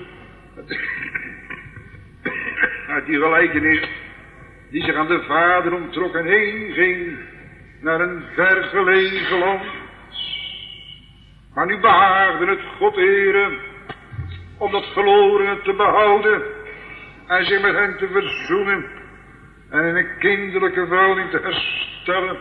uit die gelijkenis, die zich aan de Vader onttrok en heen ging naar een vergelegen land. Maar nu behaagde het God Heere om dat verlorene te behouden en zich met hen te verzoenen en in een kinderlijke verhouding te herstellen.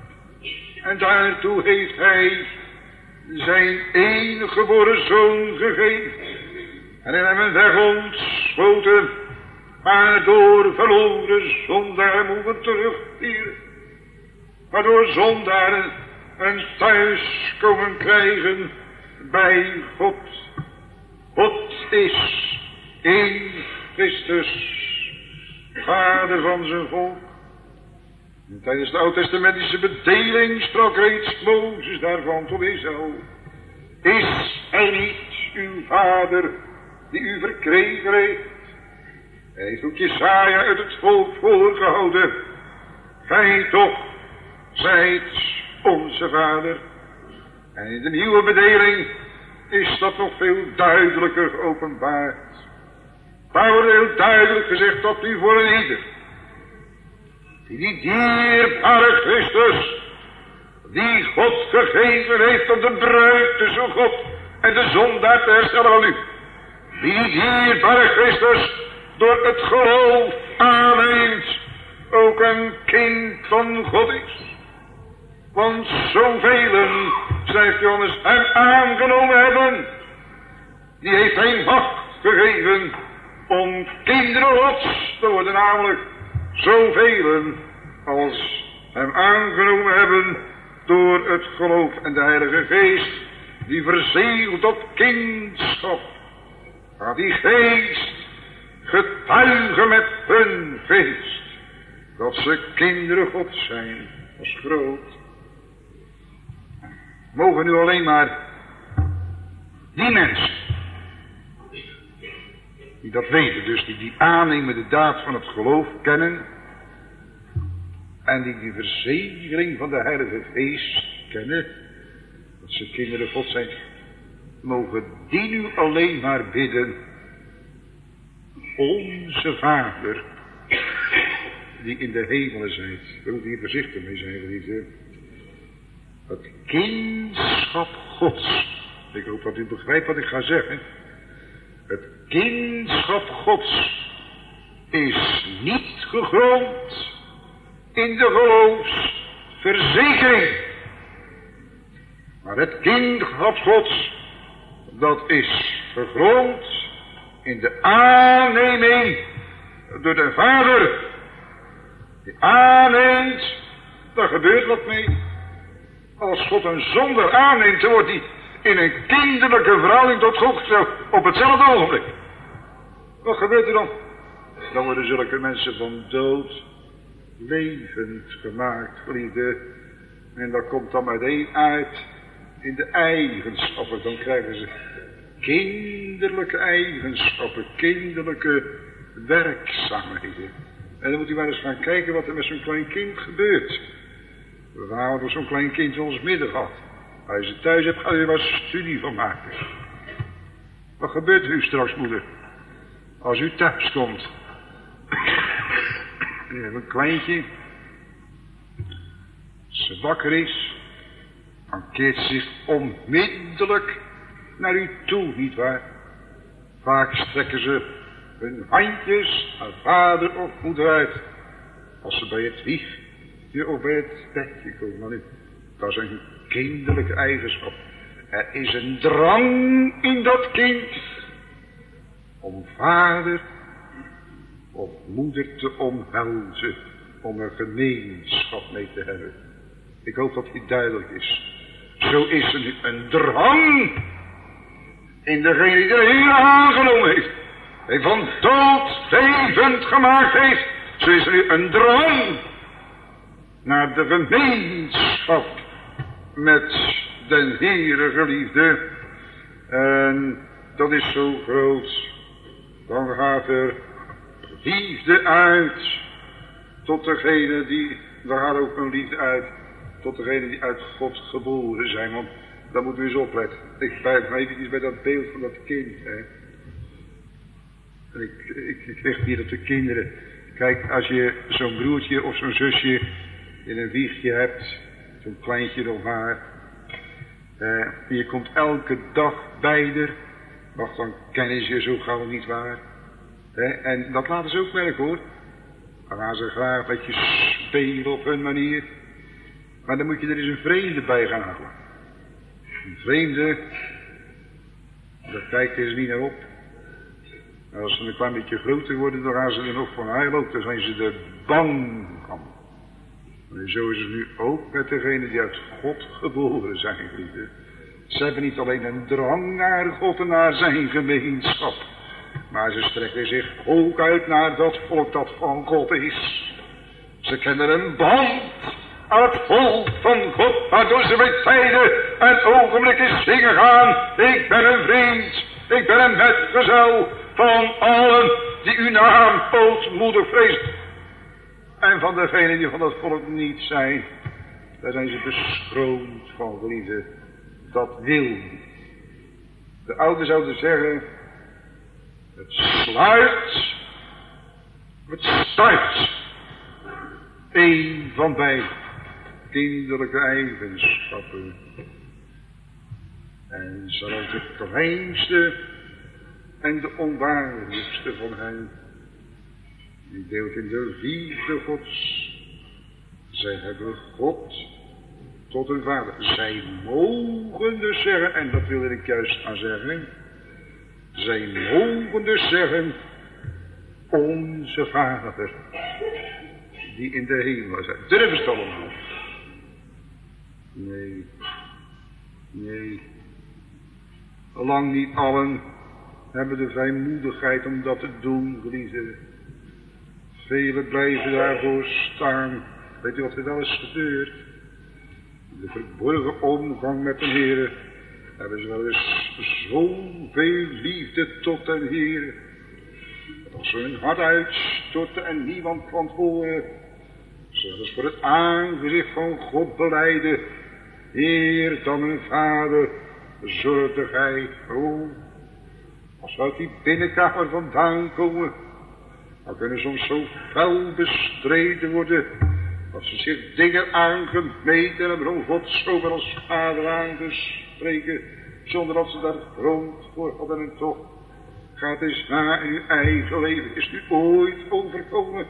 En daartoe heeft hij zijn enige geboren zoon gegeven en in hem een weg ontsloten, waardoor verloren zondaren moeten terugkeren, waardoor zondaren een thuiskomen krijgen bij God. God is in Christus, Vader van zijn volk. En tijdens de oud-testamentische bedeling sprak reeds Mozes daarvan tot Israël. Is hij niet uw vader die u verkregen heeft? Hij heeft ook Jesaja uit het volk voorgehouden. Gij toch zijt onze vader. En in de nieuwe bedeling is dat nog veel duidelijker geopenbaard. Daar wordt heel duidelijk gezegd dat u voor een ieder, die dierbare Christus, die God gegeven heeft om de bruid tussen God en de zondaar te herstellen van u, die dierbare Christus door het geloof aanneemt, ook een kind van God is. Want zoveel, schrijft Johannes, hem aangenomen hebben, die heeft hij macht gegeven om kinderen Gods te worden, namelijk zoveel als hem aangenomen hebben door het geloof en de Heilige Geest, die verzegelt tot kindschap. Gaat die Geest getuigen met hun geest dat ze kinderen God zijn. Dat is groot. Mogen nu alleen maar die mensen die dat weten, dus die aannemen de daad van het geloof kennen en die verzegeling van de Heilige Geest kennen, dat ze kinderen God zijn, mogen die nu alleen maar bidden: onze Vader die in de hemelen zijt. We moeten hier voorzichtig mee zijn, geliefde. Het kindschap Gods. Ik hoop dat u begrijpt wat ik ga zeggen. Het kindschap Gods is niet gegrond in de geloofsverzekering. Maar het kindschap Gods, dat is gegrond in de aanneming door de Vader. Die aanneemt, daar gebeurt wat mee. Als God een zondaar aanneemt, dan wordt hij in een kinderlijke verhouding tot God gesteld op hetzelfde ogenblik. Wat gebeurt er dan? Dan worden zulke mensen van dood levend gemaakt, geliefde. En dat komt dan meteen uit in de eigenschappen. Dan krijgen ze kinderlijke eigenschappen, kinderlijke werkzaamheden. En dan moet u maar eens gaan kijken wat er met zo'n klein kind gebeurt. We hadden zo'n klein kind in ons midden gehad. Als je ze thuis hebt, ga je er wat studie van maken. Wat gebeurt er nu straks, moeder? Als u thuis komt. Je hebt een kleintje. ze wakker is, dan keert ze zich onmiddellijk naar u toe, nietwaar? Vaak strekken ze hun handjes naar vader of moeder uit, als ze bij het wiegje of bij het bedje komen. Maar nu, dat is een kinderlijke eigenschap. Er is een drang in dat kind om vader of moeder te omhelzen, om een gemeenschap mee te hebben. Ik hoop dat dit duidelijk is. Zo is er nu een drang in degene die de Heer aangenomen heeft, die van dood levend gemaakt heeft. Zo is er nu een drang naar de gemeenschap met den Heere geliefde. En dat is zo groot. Dan gaat er liefde uit tot degene die, daar gaat ook een liefde uit tot degene die uit God geboren zijn. Want daar moeten we eens opletten. Ik blijf maar eventjes bij dat beeld van dat kind. Hè. Ik zeg hier dat de kinderen, kijk, als je zo'n broertje of zo'n zusje in een wiegje hebt, zo'n kleintje nog maar, je komt elke dag bij er, wacht, dan kennen ze je zo gauw niet waar. En dat laten ze ook merken hoor. Dan gaan ze graag met je spelen op hun manier. Maar dan moet je er eens een vreemde bij gaan halen. Een vreemde, daar kijken ze niet naar op. En als ze een klein beetje groter worden, dan gaan ze er nog van uitlopen. Dan zijn ze er bang van. En zo is het nu ook met degenen die uit God geboren zijn, geliefde. Ze hebben niet alleen een drang naar God en naar zijn gemeenschap, maar ze strekken zich ook uit naar dat volk dat van God is. Ze kennen een band aan het volk van God, waardoor ze bij tijden en ogenblikken zingen gaan. Ik ben een vriend, ik ben een metgezel van allen die uw naam ootmoedig vreest. En van degenen die van dat volk niet zijn, daar zijn ze beschroomd van, geliefde. Dat wil niet. De ouders zouden zeggen, het sluit, het stuit. Eén van beide kinderlijke eigenschappen. En zelfs de kleinste en de onwaardigste van hen, die deelt in de liefde Gods. Zij hebben God tot hun vader. Zij mogen dus zeggen, en dat wil ik juist aan zeggen, zij mogen dus zeggen, onze vader, die in de hemel zijn. Durven ze het allemaal? Nee, nee. Lang niet allen hebben de vrijmoedigheid om dat te doen, geliefde. Velen blijven daarvoor staan. Weet u wat er wel is gebeurd? De verborgen omgang met de Heere hebben ze wel eens zoveel liefde tot de Heere. Dat als ze hun hart uitstorten en niemand kwam horen, zelfs voor het aangezicht van God belijden, Heer dan hun vader, zorgde gij. Oh, als we uit die binnenkamer vandaan komen, dan kunnen soms zo fel bestreden worden, dat ze zich dingen aangemeten hebben om God zomaar als vader aan te spreken, zonder dat ze daar grond voor hadden. En toch gaat eens na in uw eigen leven. Is u ooit overkomen?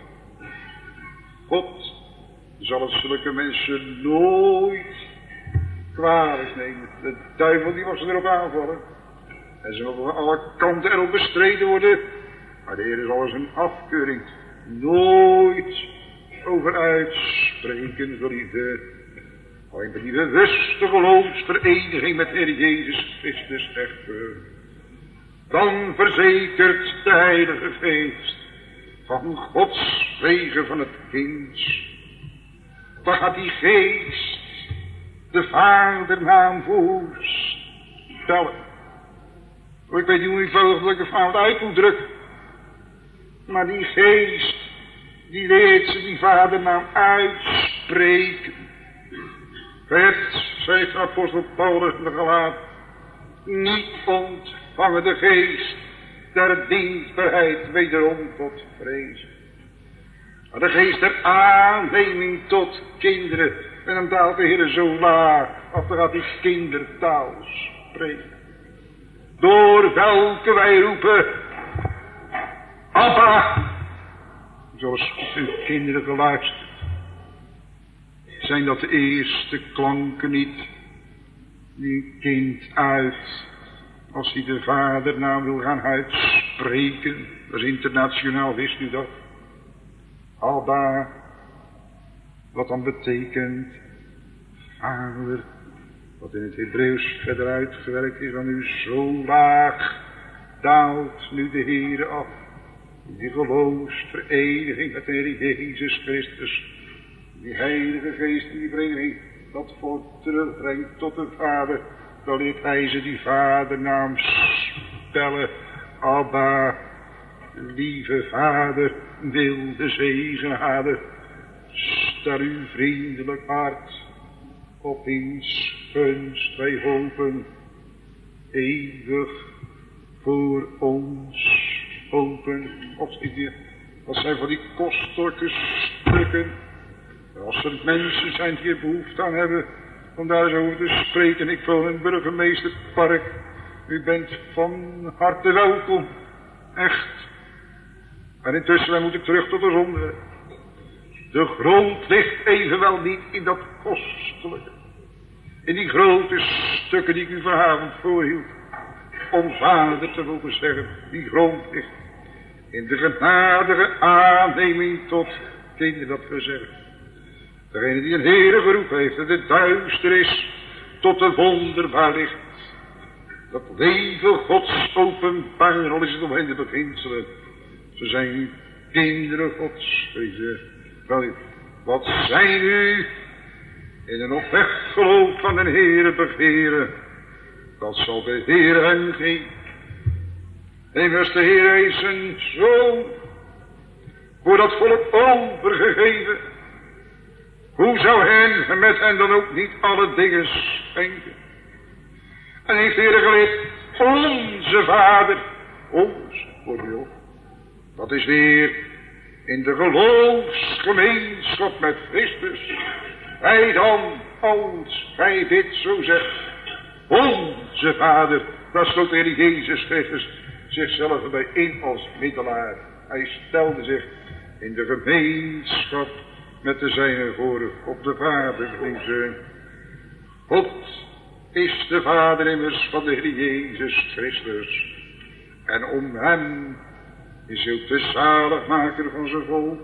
God zal het zulke mensen nooit kwalijk nemen. De duivel die was erop aanvallen. En ze mogen van alle kanten erop bestreden worden. Maar de Heer zal er zijn afkeuring nooit over uitspreken, geliefde. Alleen bij die bewuste geloofsvereniging met Heer Jezus Christus echter, dan verzekert de Heilige Geest van Gods wegen van het kind. Dan gaat die Geest de vadernaam voorstellen. Ik weet niet hoe eenvoudig ik het vanavond uit moet drukken. Maar die Geest, die leert ze die vadernaam uitspreken. Het, zegt apostel Paulus in de Galaten, niet ontvangen de Geest der dienstbaarheid wederom tot vrees. Maar de Geest der aanneming tot kinderen, En dan daalt de Heer zo laag, of dan gaat die kindertaal spreken. Door welke wij roepen, Abba. Zoals uw kinderen geluisterd. Zijn dat de eerste klanken niet, die een kind uit, als hij de vadernaam wil gaan uitspreken. Dat is internationaal, wist u dat? Abba, wat dan betekent vader, wat in het Hebreeuws verder uitgewerkt is, want nu zo laag daalt nu de Heere af. Die geloofsvereniging met de Heer Jezus Christus, die Heilige Geest, die vereniging, dat voort terugbrengt tot de Vader. Dan leert hij ze die vadernaam spellen. Abba, lieve Vader, wilde zegenhader, stel uw vriendelijk hart op eens gunst, wij hopen eeuwig voor ons open. Wat zijn van die kostelijke stukken. Als er mensen zijn die er behoefte aan hebben om daar eens over te spreken. Ik wil een burgemeesterpark. U bent van harte welkom. Echt. Maar intussen wij moeten terug tot de zonde. De grond ligt evenwel niet in dat kostelijke. In die grote stukken die ik u vanavond voorhield. Om vader te mogen zeggen. Die grond ligt in de genadige aanneming tot kinderen dat we zeggen. Degene die een Heere geroepen heeft en de duister is tot een wonderbaar licht. Dat leven Gods openbaar, al is het omheen de beginselen. Ze zijn kinderen Gods. Wat zijn u in een oprecht geloof van een Heere begeren? Dat zal de Heer hen geven. Immers de Heer heeft zijn Zoon voor dat volk overgegeven. Hoe zou hij met hen dan ook niet alle dingen schenken? En heeft de Heer geleerd, onze Vader, ons voor dat is weer in de geloofsgemeenschap met Christus. Wij dan, als gij dit zo zegt, onze Vader, daar sloot de Heer Jezus Christus zichzelf erbij in als middelaar. Hij stelde zich in de gemeenschap met de zijne voor op de Vader en Zoon. God is de Vader immers van de Heer Jezus Christus. En om hem is ook de zaligmaker van zijn volk.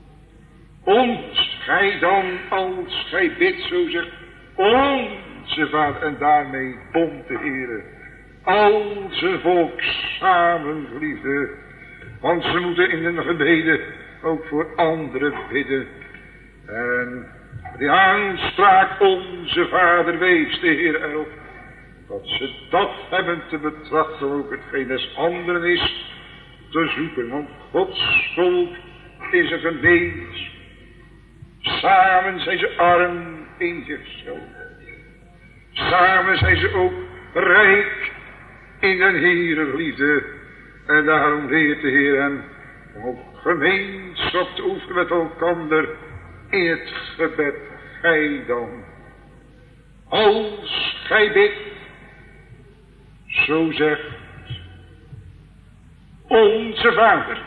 Ons, gij dan, als gij bidt, zo zegt, onze Vader, en daarmee bond de Heere al zijn volk samen, geliefde, want ze moeten in hun gebeden ook voor anderen bidden. En die aanspraak, onze Vader, wees de Heer erop, dat ze dat hebben te betrachten, ook hetgeen des anderen is te zoeken, want Gods volk is een gemeenschap. Samen zijn ze arm in zichzelf. Samen zijn ze ook rijk in de Heere liefde. En daarom leert de Heer hen om op gemeenschap te oefenen met elkander in het gebed. Gij dan, als gij bidt, zo zegt onze Vader.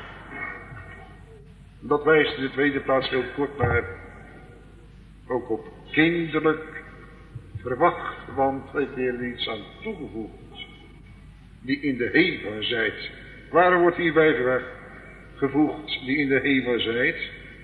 Dat wijst in de tweede plaats heel kort naar ook op kinderlijk verwacht, want wij heeft er iets aan toegevoegd. Die in de hemel zijt. Waarom wordt hierbij gevoegd die in de hemel zijt?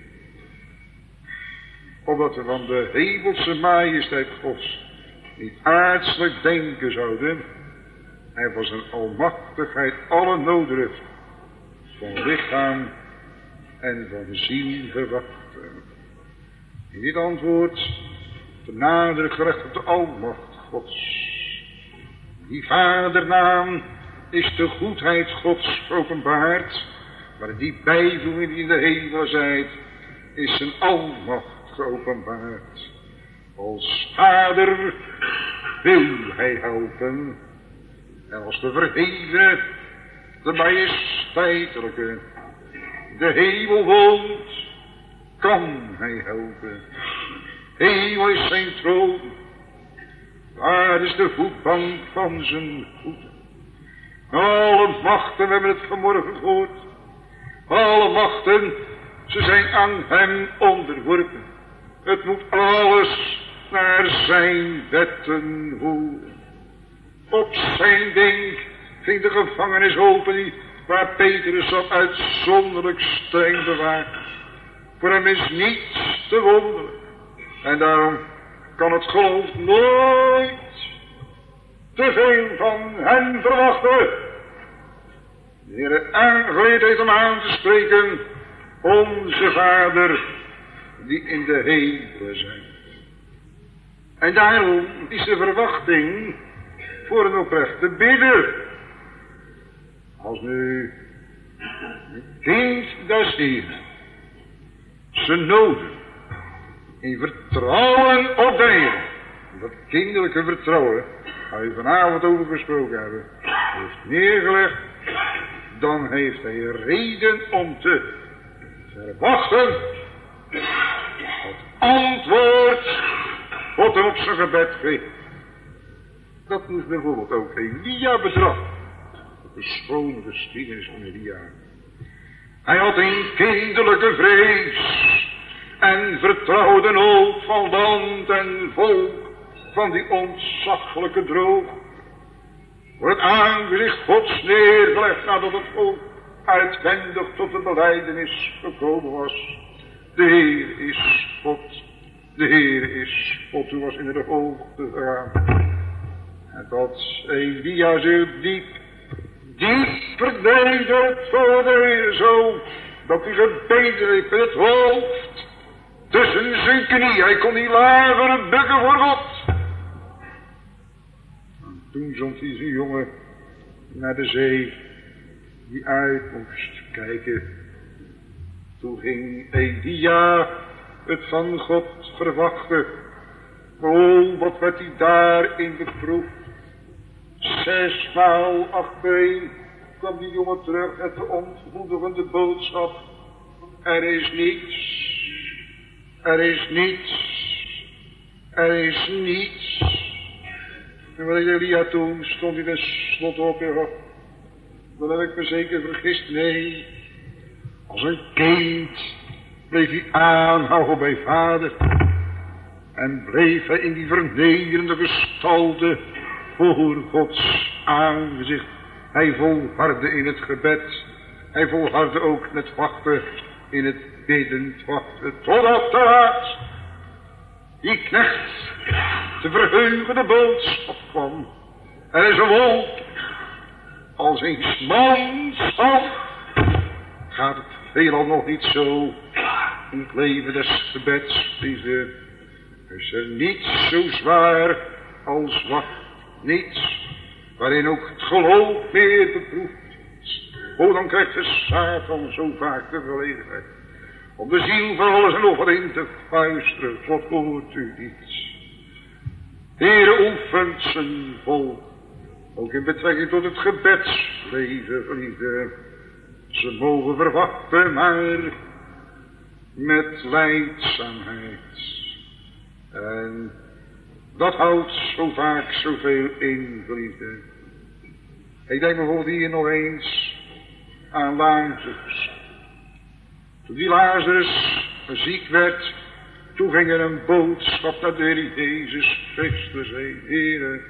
Omdat we van de hemelse majesteit Gods niet aardselijk denken zouden. En van zijn almachtigheid alle noodrust van lichaam en van ziel verwachten. In dit antwoord benadrukt gerecht op de almacht Gods. Die vadernaam is de goedheid Gods geopenbaard, maar die bijvoeging die in de hemel zijt, is zijn almacht geopenbaard. Als vader wil hij helpen, en als de verhevene, de majesteitelijke, de hemel woont, kan hij helpen. Hemel is zijn troon. Daar is de voetbank van zijn voeten. Alle machten, we hebben het vanmorgen gehoord. Alle machten, ze zijn aan hem onderworpen. Het moet alles naar zijn wetten horen. Op zijn ding ging de gevangenis open, waar Petrus zat uitzonderlijk streng bewaard. Voor hem is niets te wonderen. En daarom kan het geloof nooit te veel van hen verwachten. De Heer aangeleerd heeft om aan te spreken, onze Vader die in de hemelen zijn. En daarom is de verwachting voor een oprechte bidder. Als nu het kind des Heeren zijn noden in vertrouwen op de Heer, dat kinderlijke vertrouwen waar we vanavond over gesproken hebben, heeft neergelegd, dan heeft hij reden om te verwachten het antwoord wat hem op zijn gebed geeft. Dat moest bijvoorbeeld ook Elia betrachten. De schone geschiedenis van Elia. Hij had een kinderlijke vrees en vertrouwde nood van land en volk van die ontzaglijke droog. Voor het aangezicht Gods neergelegd nadat het volk uitwendig tot de belijdenis gekomen was. De Heer is God, de Heer is God. Toen was in de hoogte gegaan. En dat Elia zich diep vernederd voor de Heer, zo dat hij gebeden heeft met het hoofd tussen zijn knieën. Hij kon niet lager bukken voor God. En toen zond hij zijn jongen naar de zee die uit moest kijken. Toen ging Elia het van God verwachten. Oh, wat werd hij daarin beproefd. 6 maal achtereen kwam die jongen terug met de ontmoedigende boodschap. Er is niets. Er is niets. Er is niets. En wat deed Elia toen? Stond hij tenslotte op. Dan heb ik me zeker vergist. Nee. Als een kind bleef hij aanhouden bij vader. En bleef hij in die vernederende gestalte voor Gods aangezicht. Hij volhardde in het gebed. Hij volhardde ook in het wachten, in het bidden wachten. Totdat de laat die knecht te verheugende boodschap kwam. Er is een wolk als een manschap. Gaat het veelal nog niet zo in het leven des gebeds, liefde. Is er niets zo zwaar als wat, niets waarin ook het geloof meer beproefd is. Oh, dan krijgt de Satan zo vaak de gelegenheid om de ziel van alles en nog wat in te fluisteren. Wat hoort u niet? Heere oefent zijn volk, ook in betrekking tot het gebedsleven, geliefde. Ze mogen verwachten, maar met lijdzaamheid. En dat houdt zo vaak zoveel in, geliefde. Ik denk bijvoorbeeld hier nog eens aan Lazarus. Toen die Lazarus ziek werd, toen ging er een boodschap naar de Heer Jezus Christus heen. Heere,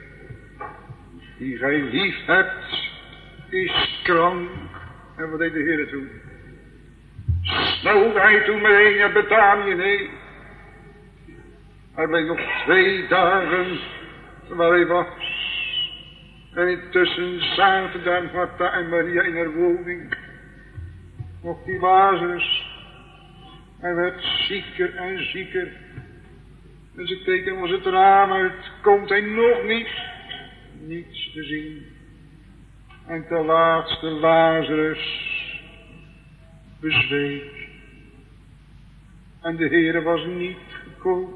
die gij lief hebt, is krank. En wat deed de Heer toen? Snelde hij toen meteen naar Betanië heen. Hij bleef nog 2 dagen waar hij was. En intussen zaten daar Martha en Maria in haar woning. Nog die Lazarus. Hij werd zieker en zieker. En ze keken ons het raam uit. Komt hij nog niet? Niets te zien. En ten laatste Lazarus bezweek. En de Heere was niet gekomen.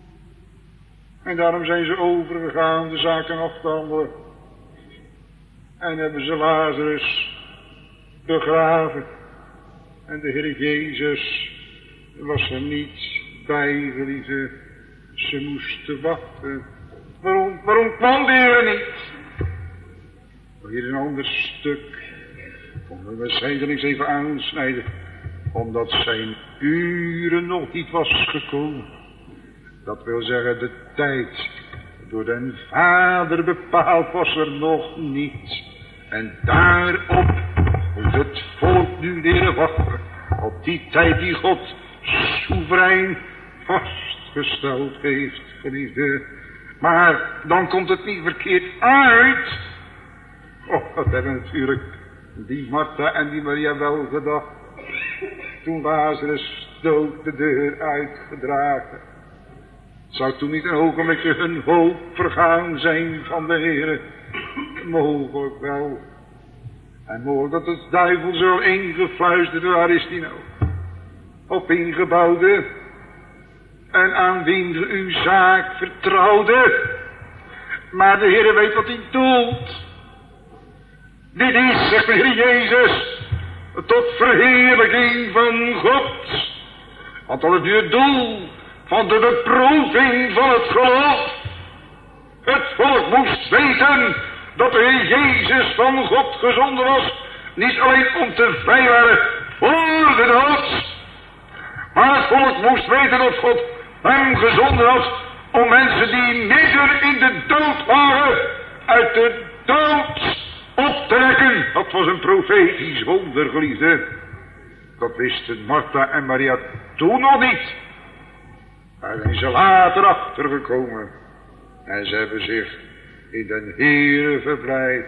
En daarom zijn ze overgegaan de zaken af te handelen. En hebben ze Lazarus begraven. En de Heer Jezus was er niet bij, geliefde. ze moesten wachten. Waarom kwam de Heer niet? Hier een ander stuk. Konden we zijdelings even aansnijden. Omdat zijn uren nog niet was gekomen. Dat wil zeggen, de tijd door den Vader bepaald was er nog niet. En daarop moet het volk nu leren wachten. Op die tijd die God soeverein vastgesteld heeft, geliefde. Maar dan komt het niet verkeerd uit. Oh, dat hebben natuurlijk die Martha en die Maria wel gedacht. Toen Lazarus dood de deur uitgedragen. Zou toen niet een ogenblikje hun hoop vergaan zijn van de Heere? Mogelijk wel. En mogelijk dat het duivel zo ingefluisterd, waar is die nou? Op ingebouwde en aan wien ge uw zaak vertrouwde. Maar de Heere weet wat hij doet. Dit is, zegt de Heer Jezus, tot verheerlijking van God. Want dat is nu het doel van de beproeving van het geloof. Het volk moest weten dat de Heer Jezus van God gezonden was. Niet alleen om te vrijwaren voor de dood. Maar het volk moest weten dat God hem gezonden had om mensen die midden in de dood waren uit de dood op te wekken. Dat was een profetisch wonder, geliefde. Dat wisten Martha en Maria toen nog niet. Daar zijn ze later achtergekomen. En ze hebben zich in den Heere verblijd.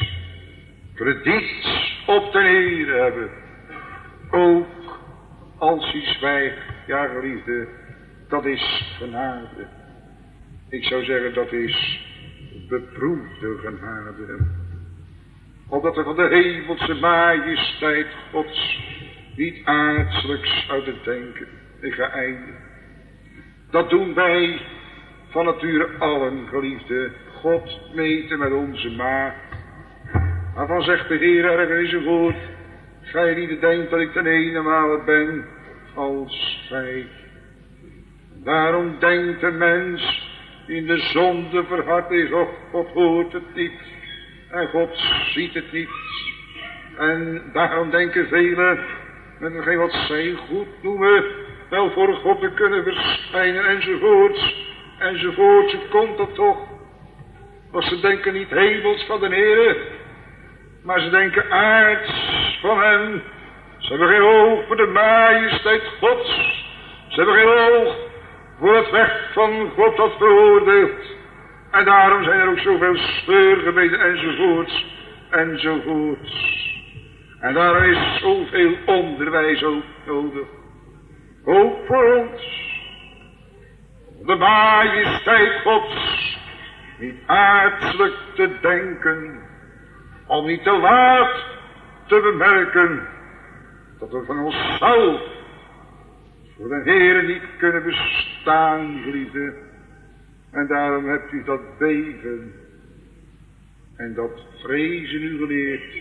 Krediet op den Heere hebben. Ook als hij zwijgt, ja geliefde, dat is genade. Ik zou zeggen, dat is beproefde genade. Opdat we van de hemelse majesteit Gods niet aardselijks zouden denken. Ik ga eindigen. Dat doen wij van nature allen, geliefde. God meten met onze maat. Waarvan zegt de Heer ergens in zijn woord: gij niet denkt dat ik ten eenenmale ben als gij. Daarom denkt de mens die in de zonde verhard is, of God hoort het niet. En God ziet het niet. En daarom denken velen, met hetgeen wat zij goed noemen, wel voor God te kunnen verschijnen, enzovoorts. Enzovoorts, komt dat toch. Want ze denken niet hemels van de Heere, maar ze denken aards van hem. Ze hebben geen oog voor de majesteit Gods. Ze hebben geen oog voor het recht van God dat veroordeelt. En daarom zijn er ook zoveel scheurgebeden enzovoorts, enzovoorts. En daarom is zoveel onderwijs ook nodig. Ook voor ons. De majesteit Gods niet aardselijk te denken, om niet te laat te bemerken dat we van onszelf voor de Heere niet kunnen bestaan, geliefde. En daarom hebt u dat beven en dat vrezen u geleerd,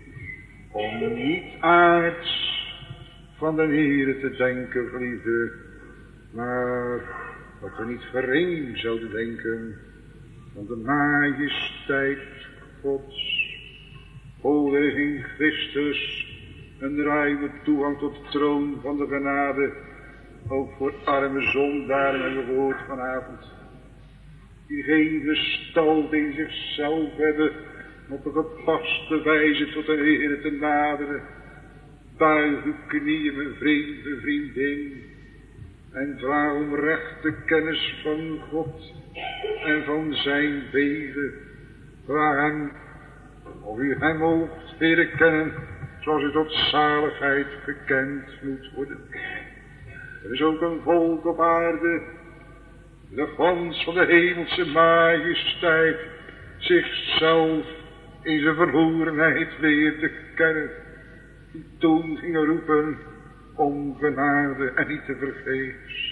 om niet aards van de Heere te denken, geliefde, maar dat we niet gering zouden denken van de majesteit Gods. O, er is in Christus een ruime toegang tot de troon van de genade, ook voor arme zondaren, hebben we gehoord vanavond, die geen gestalte in zichzelf hebben, op een gepaste wijze tot de Heere te naderen. Buig uw knieën, mijn vreemde vriendin, en vraag om rechte kennis van God en van zijn wegen. Vraag hem of u hem moogt leren kennen, zoals u tot zaligheid gekend moet worden. Er is ook een volk op aarde, de glans van de hemelse majesteit, zichzelf in zijn verlorenheid leert te kennen, die toen gingen roepen om genade en niet te vergeefs.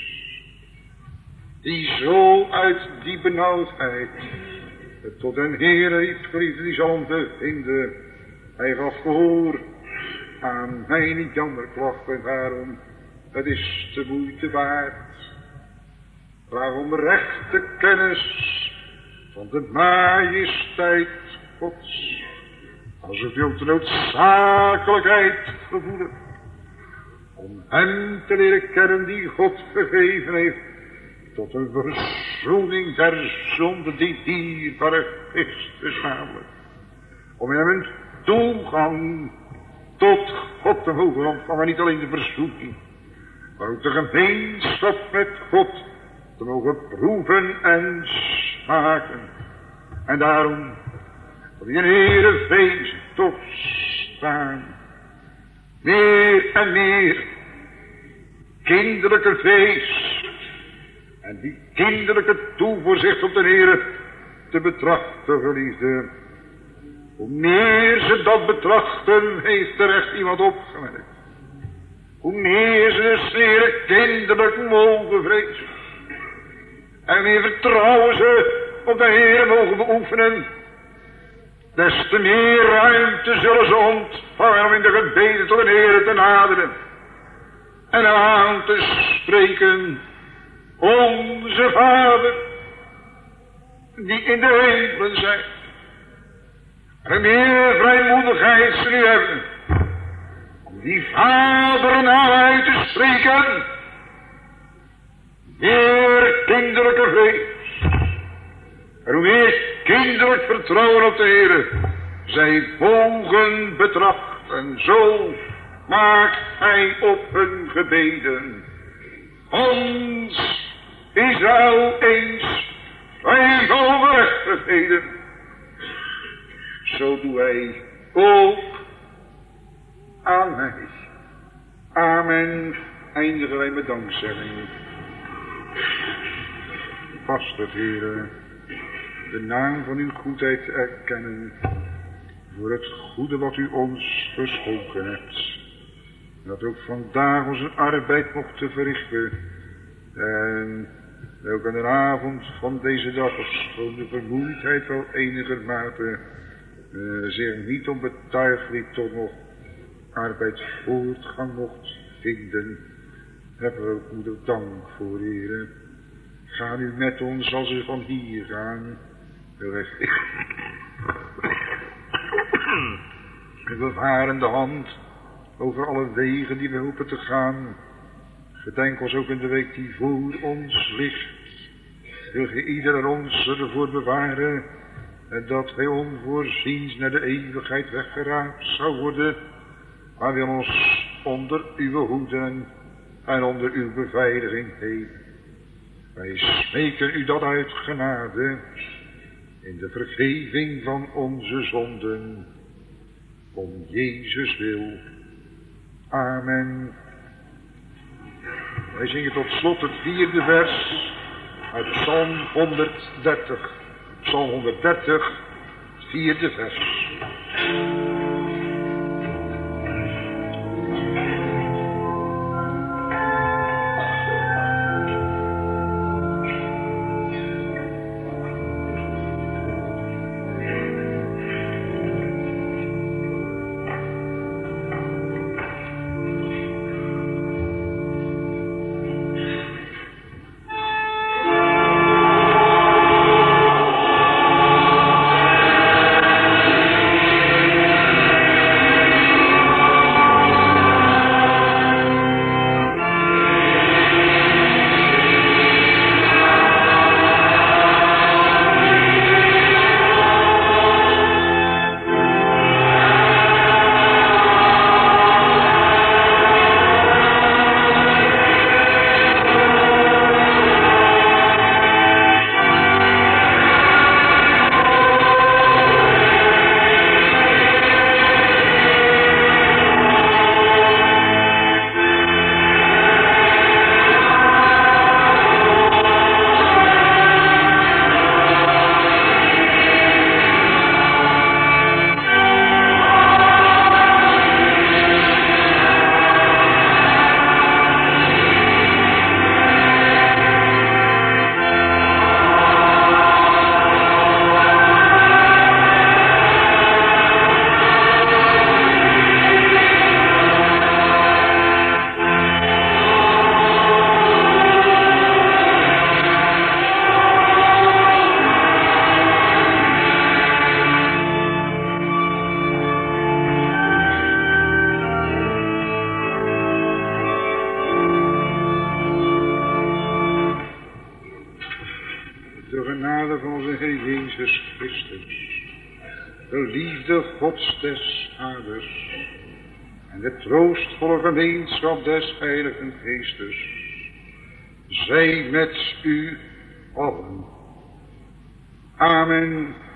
Die zo uit die benauwdheid het tot een Heer heeft geliefd, die zal hem te vinden. Hij gaf gehoor aan mijn jammerklacht, en daarom, het is de moeite waard Vraag om rechte kennis van de majesteit Gods. Als het wilt de noodzakelijkheid gevoelen om hem te leren kennen die God gegeven heeft tot een verzoening der zonde, die dierbare Christus namelijk. Om in hem een toegang tot God te mogen ontvangen, niet alleen de verzoening, maar ook de gemeenschap met God te mogen proeven en smaken. En daarom wil je Heere vrezen toch staan. Meer en meer kinderlijke vrees en die kinderlijke toevoorzicht op de Heere te betrachten, geliefde. Hoe meer ze dat betrachten, heeft er echt iemand opgemerkt. Hoe meer ze de Heere kinderlijk mogen vrezen. En meer vertrouwen ze op de Heere mogen beoefenen. Des te meer ruimte zullen ze ontvangen om in de gebeden tot de Heere te naderen. En aan te spreken. Onze Vader, die in de hemelen zijt. En meer vrijmoedigheid ze nu hebben om die Vader naar uit te spreken. Meer kinderlijke vrees. En hoe meer kinderlijk vertrouwen op de Heere zij mogen betrachten. Zo maakt hij op hun gebeden ons Israël eens vrij van ongerechtigheden. Zo doe hij ook aan mij. Amen. Eindigen wij met dankzegging. Vast het, Heere, de naam van uw goedheid erkennen voor het goede wat u ons geschonken hebt. Dat ook vandaag onze arbeid mochten verrichten. En ook aan de avond van deze dag, ofschoon de vermoeidheid wel enigermate zich niet onbetuigd liet tot nog arbeid voortgang mocht vinden, hebben we ook moeder dank voor, Heere. Ga nu met ons als we van hier gaan. Met bevarende hand over alle wegen die we hopen te gaan. Gedenk ons ook in de week die voor ons ligt. Wil ge ieder ons ervoor bewaren en dat wij onvoorziens naar de eeuwigheid weggeraakt zou worden. Maar wil ons onder uw hoeden en onder uw beveiliging heen. Wij smeken u dat uit genade in de vergeving van onze zonden. Om Jezus wil. Amen. Wij zingen tot slot het 4e vers uit Psalm 130. Psalm 130, het 4e vers. de liefde Gods des Vaders en de troostvolle gemeenschap des Heiligen Geestes zij met u allen. Amen.